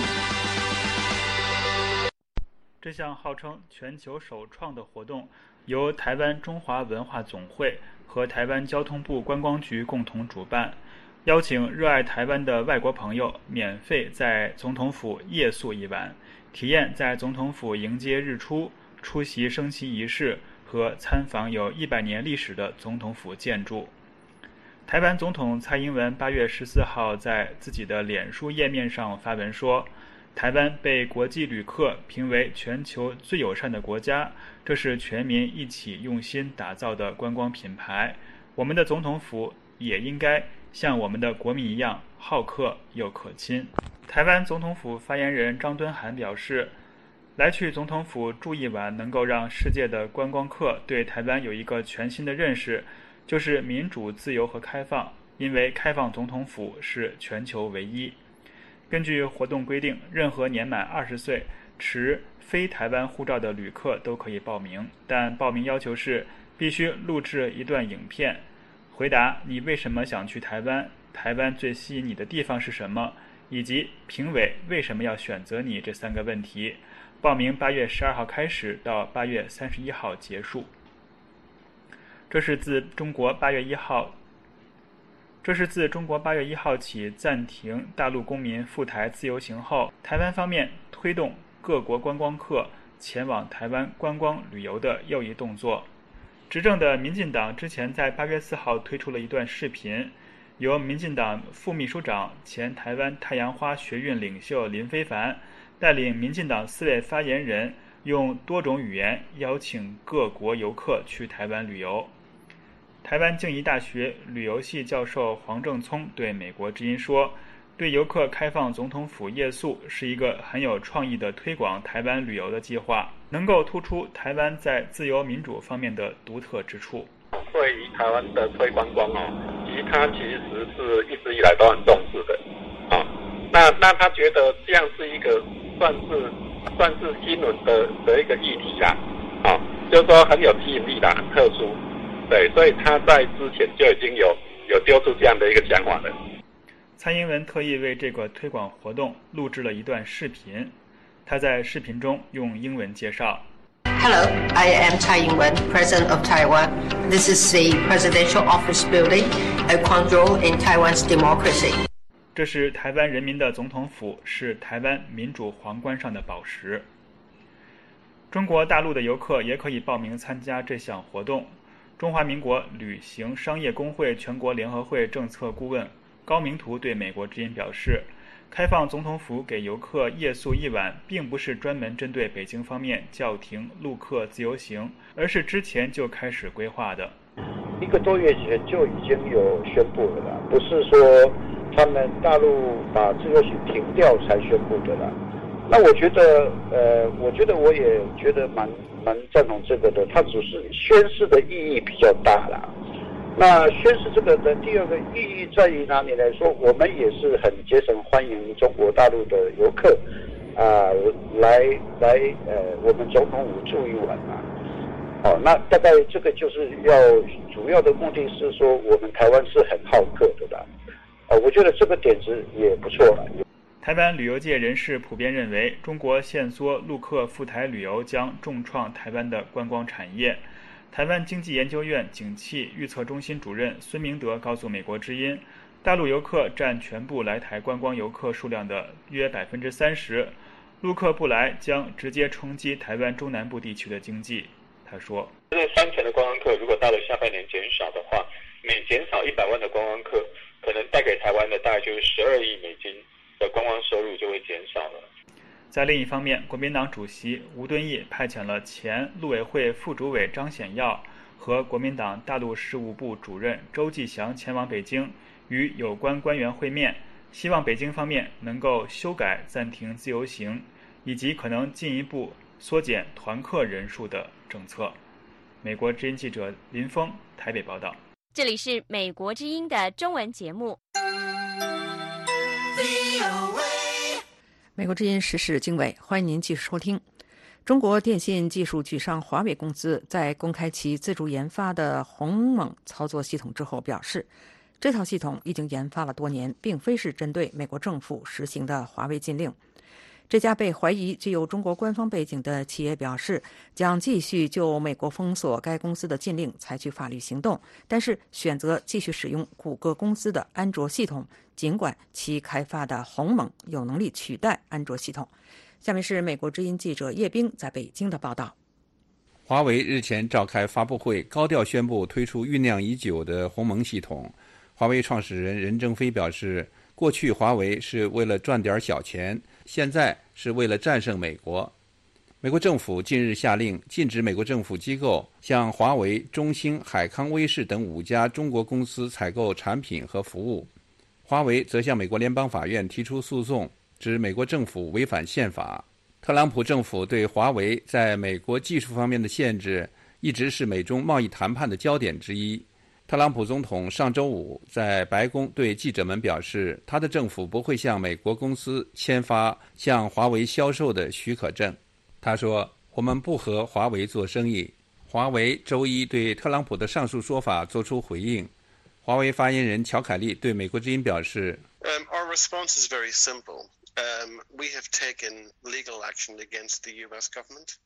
这项号称全球首创的活动，由台湾中华文化总会和台湾交通部观光局共同主办，邀请热爱台湾的外国朋友免费在总统府夜宿一晚，体验在总统府迎接日出、出席升旗仪式和参访有一百年历史的总统府建筑。台湾总统蔡英文八月十四号在自己的脸书页面上发文说，台湾被国际旅客评为全球最友善的国家，这是全民一起用心打造的观光品牌。我们的总统府也应该像我们的国民一样好客又可亲。台湾总统府发言人张敦涵表示，来去总统府住一晚能够让世界的观光客对台湾有一个全新的认识，就是民主、自由和开放，因为开放总统府是全球唯一。根据活动规定，任何年满二十岁、持非台湾护照的旅客都可以报名，但报名要求是必须录制一段影片，回答你为什么想去台湾，台湾最吸引你的地方是什么，以及评委为什么要选择你这三个问题。报名八月十二号开始，到八月三十一号结束。这是自中国八月一号。这是自中国八月一号起暂停大陆公民赴台自由行后，台湾方面推动各国观光客前往台湾观光旅游的又一动作。执政的民进党之前在八月四号推出了一段视频，由民进党副秘书长、前台湾太阳花学运领袖林飞帆带领民进党四位发言人用多种语言邀请各国游客去台湾旅游。台湾静宜大学旅游系教授黄正聪对美国之音说，对游客开放总统府夜宿是一个很有创意的推广台湾旅游的计划，能够突出台湾在自由民主方面的独特之处。 对于台湾的推观光哦，其实他其实是一直以来都很重视的啊、哦。那那他觉得这样是一个算是算是新闻的的一个议题啦，啊、哦，就是说很有吸引力啦，很特殊，对，所以他在之前就已经有有丢出这样的一个想法了。 蔡英文特意为这个推广活动录制了一段视频，他在视频中用英文介绍。 Hello, I am Tsai Ing-wen, President of Taiwan. This is the Presidential Office Building, a quadrille in Taiwan's democracy. 这是台湾人民的总统府，是台湾民主皇冠上的宝石。中国大陆的游客也可以报名参加这项活动。中华民国旅行商业工会全国联合会政策顾问高明图对美国之音表示，开放总统府给游客夜宿一晚，并不是专门针对北京方面叫停陆客自由行，而是之前就开始规划的。 一个多月前就已经有宣布了啦，不是说他们大陆把自由行停掉才宣布的啦。那我觉得，呃，我觉得我也觉得蛮蛮赞同这个的，它只是宣示的意义比较大啦。那宣示这个的第二个意义在于哪里来说，我们也是很竭诚欢迎中国大陆的游客啊、呃、来来呃我们总统府住一晚啊。哦，那大概这个就是要主要的目的是说，我们台湾是很好客的啦。哦，我觉得这个点子也不错了。 台湾旅游界人士普遍认为，中国限缩陆客赴台旅游将重创台湾的观光产业。台湾经济研究院景气预测中心主任孙明德告诉美国之音，大陆游客占全部来台观光游客数量的约百分之三十，陆客不来将直接冲击台湾中南部地区的经济。他说， 这三成的观光客如果到了下半年减少的话，每减少一百万的观光客，可能带给台湾的大概就是十二亿美金的观光收入就会减少了。 在另一方面，国民党主席吴敦义派遣了前陆委会副主委张显耀和国民党大陆事务部主任周继祥前往北京，与有关官员会面，希望北京方面能够修改暂停自由行，以及可能进一步缩减团客人数的政策。美国之音记者林峰台北报道。 这里是美国之音的中文节目。 美国之音时事经纬，欢迎您继续收听。中国电信技术巨商华为公司在公开其自主研发的鸿蒙操作系统之后表示，这套系统已经研发了多年，并非是针对美国政府实行的华为禁令。这家被怀疑具有中国官方背景的企业表示，将继续就美国封锁该公司的禁令采取法律行动，但是选择继续使用谷歌公司的安卓系统，尽管其开发的鸿蒙有能力取代安卓系统。下面是美国之音记者叶冰在北京的报道。 华为日前召开发布会，高调宣布推出酝酿已久的鸿蒙系统。华为创始人任正非表示，过去华为是为了赚点小钱，现在是为了战胜美国。美国政府近日下令禁止美国政府机构向华为、中兴、海康威视等五家中国公司采购产品和服务。华为则向美国联邦法院提出诉讼，指美国政府违反宪法。特朗普政府对华为在美国技术方面的限制一直是美中贸易谈判的焦点之一。特朗普总统上周五在白宫对记者们表示，他的政府不会向美国公司签发向华为销售的许可证。他说，我们不和华为做生意。华为周一对特朗普的上述说法作出回应。华为发言人乔凯利对美国之音表示， um, Our response is very simple. Um, we have taken legal action against the U S government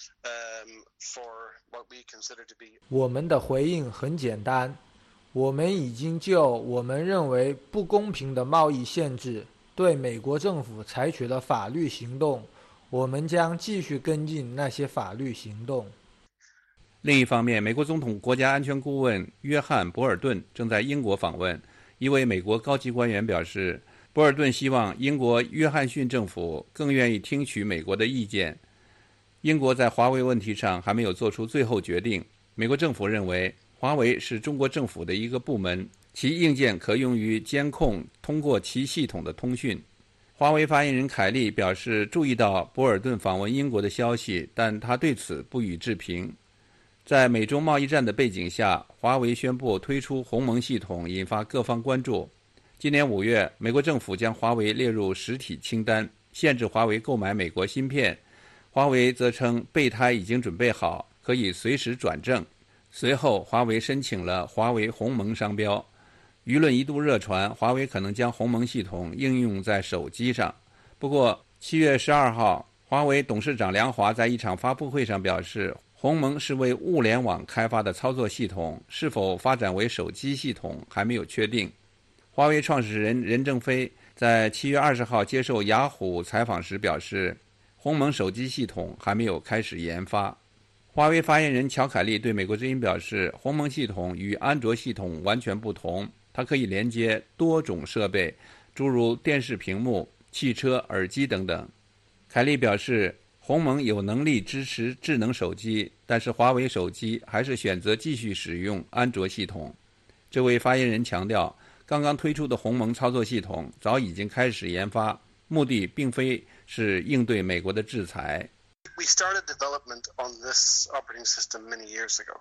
um, for what we consider to be. 我们的回应很简单，我们已经就我们认为不公平的贸易限制对美国政府采取了法律行动，我们将继续跟进那些法律行动。 另一方面，美国总统国家安全顾问约翰·博尔顿正在英国访问。一位美国高级官员表示， 博尔顿希望英国约翰逊政府更愿意听取美国的意见。英国在华为问题上还没有做出最后决定。美国政府认为华为是中国政府的一个部门，其硬件可用于监控通过其系统的通讯。华为发言人凯利表示注意到博尔顿访问英国的消息，但他对此不予置评。在美中贸易战的背景下，华为宣布推出鸿蒙系统，引发各方关注。今年五月，美国政府将华为列入实体清单，限制华为购买美国芯片。华为则称备胎已经准备好，可以随时转正。随后，华为申请了华为鸿蒙商标。舆论一度热传华为可能将鸿蒙系统应用在手机上。不过，七月十二号，华为董事长梁华在一场发布会上表示，鸿蒙是为物联网开发的操作系统，是否发展为手机系统还没有确定。华为创始人任正非在七月二十号接受雅虎采访时表示，鸿蒙手机系统还没有开始研发。华为发言人乔凯利对美国之音表示，鸿蒙系统与安卓系统完全不同，它可以连接多种设备，诸如电视屏幕、汽车、耳机等等。凯利表示，鸿蒙有能力支持智能手机，但是华为手机还是选择继续使用安卓系统。这位发言人强调，刚刚推出的鸿蒙操作系统早已经开始研发，目的并非是应对美国的制裁。 We started development on this operating system many years ago,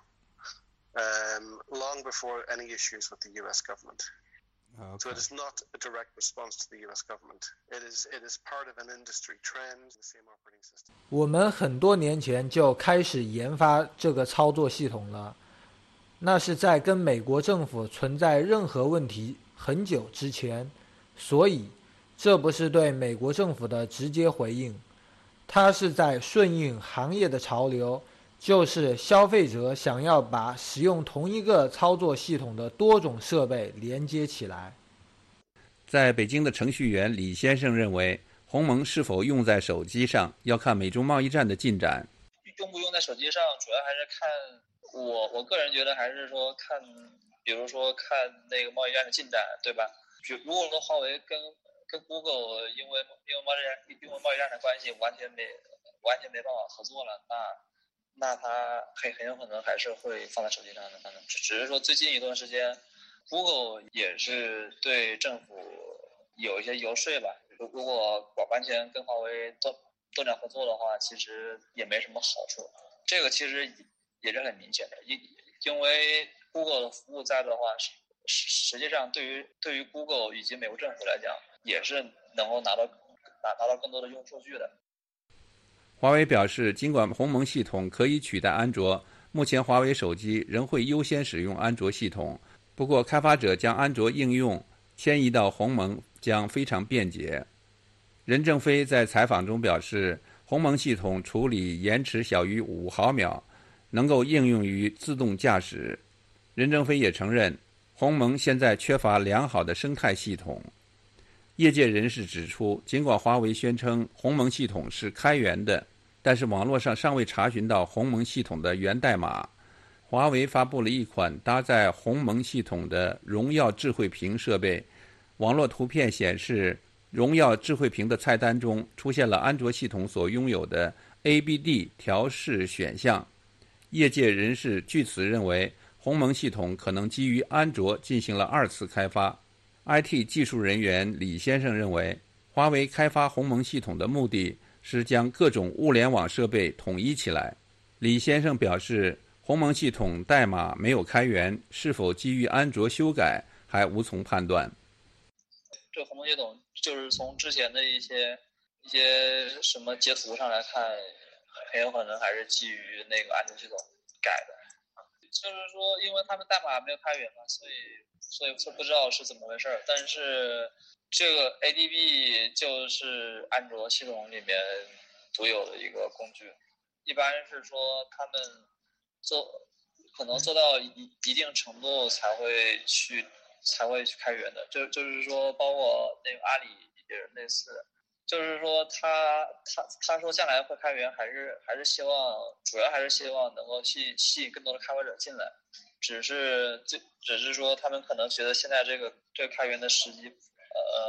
um, long before any issues with the U S government. Okay. So it is not a direct response to the U S government. It is, it is part of an industry trend, the same operating system. 我们很多年前就开始研发这个操作系统了，那是在跟美国政府存在任何问题很久之前，所以这不是对美国政府的直接回应，它是在顺应行业的潮流，就是消费者想要把使用同一个操作系统的多种设备连接起来。 在北京的程序员李先生认为，鸿蒙是否用在手机上，要看美中贸易战的进展。 用不用在手机上，主要还是看我我个人觉得还是说看，比如说看那个贸易战的进展，对吧？如果说华为跟跟 Google 因为因为贸易战因为贸易战的关系完全没完全没办法合作了，那那它很很有可能还是会放在手机上的。只只是说最近一段时间 ，Google 也是对政府有一些游说吧。如果完全跟华为多多点合作的话，其实也没什么好处。这个其实也是很明显的，因因为 Google 的服务在的话，实际上对于对于 Google 以及美国政府来讲，也是能够拿到拿拿到更多的用数据的。 华为表示，尽管鸿蒙系统可以取代安卓，目前华为手机仍会优先使用安卓系统。不过，开发者将安卓应用迁移到鸿蒙将非常便捷。任正非在采访中表示，鸿蒙系统处理延迟小于五毫秒，能够应用于自动驾驶。任正非也承认，鸿蒙现在缺乏良好的生态系统。业界人士指出，尽管华为宣称鸿蒙系统是开源的，但是网络上尚未查询到鸿蒙系统的源代码。华为发布了一款搭载鸿蒙系统的荣耀智慧屏设备，网络图片显示，荣耀智慧屏的菜单中出现了安卓系统所拥有的 A B D 调试选项。业界人士据此认为，鸿蒙系统可能基于安卓进行了二次开发。I T 技术人员李先生认为，华为开发鸿蒙系统的目的是将各种物联网设备统一起来。李先生表示，鸿蒙系统代码没有开源，是否基于安卓修改还无从判断。 这鸿蒙系统就是从之前的一些一些什么截图上来看，很有可能还是基于那个安卓系统改的。就是说，因为他们代码没有开源嘛，所以所以说不知道是怎么回事。但是这个 A D B 就是安卓系统里面独有的一个工具，一般是说他们做可能做到一一定程度才会去才会去开源的。就就是说，包括那个阿里也是类似的。就是说他他他说将来会开源，还是还是希望主要还是希望能够吸引吸引更多的开发者进来，只是只只是说他们可能觉得现在这个这个开源的时机呃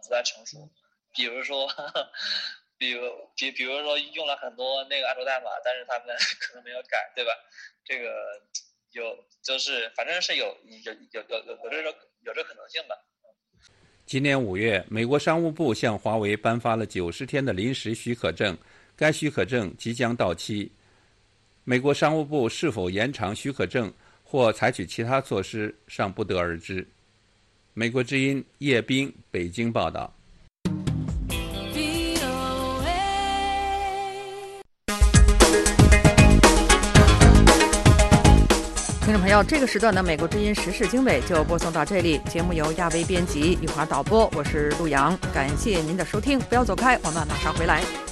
不太成熟，比如说，比如比比如说用了很多那个安卓代码，但是他们可能没有改，对吧？这个有就是反正是有有有有有有这个有这可能性吧。 今年五月，美国商务部向华为颁发了九十天的临时许可证，该许可证即将到期。美国商务部是否延长许可证或采取其他措施尚不得而知。美国之音叶冰北京报道。 听众朋友，这个时段的美国之音时事经纬就播送到这里，节目由亚薇编辑，玉华导播，我是陆阳，感谢您的收听，不要走开，我们马上回来。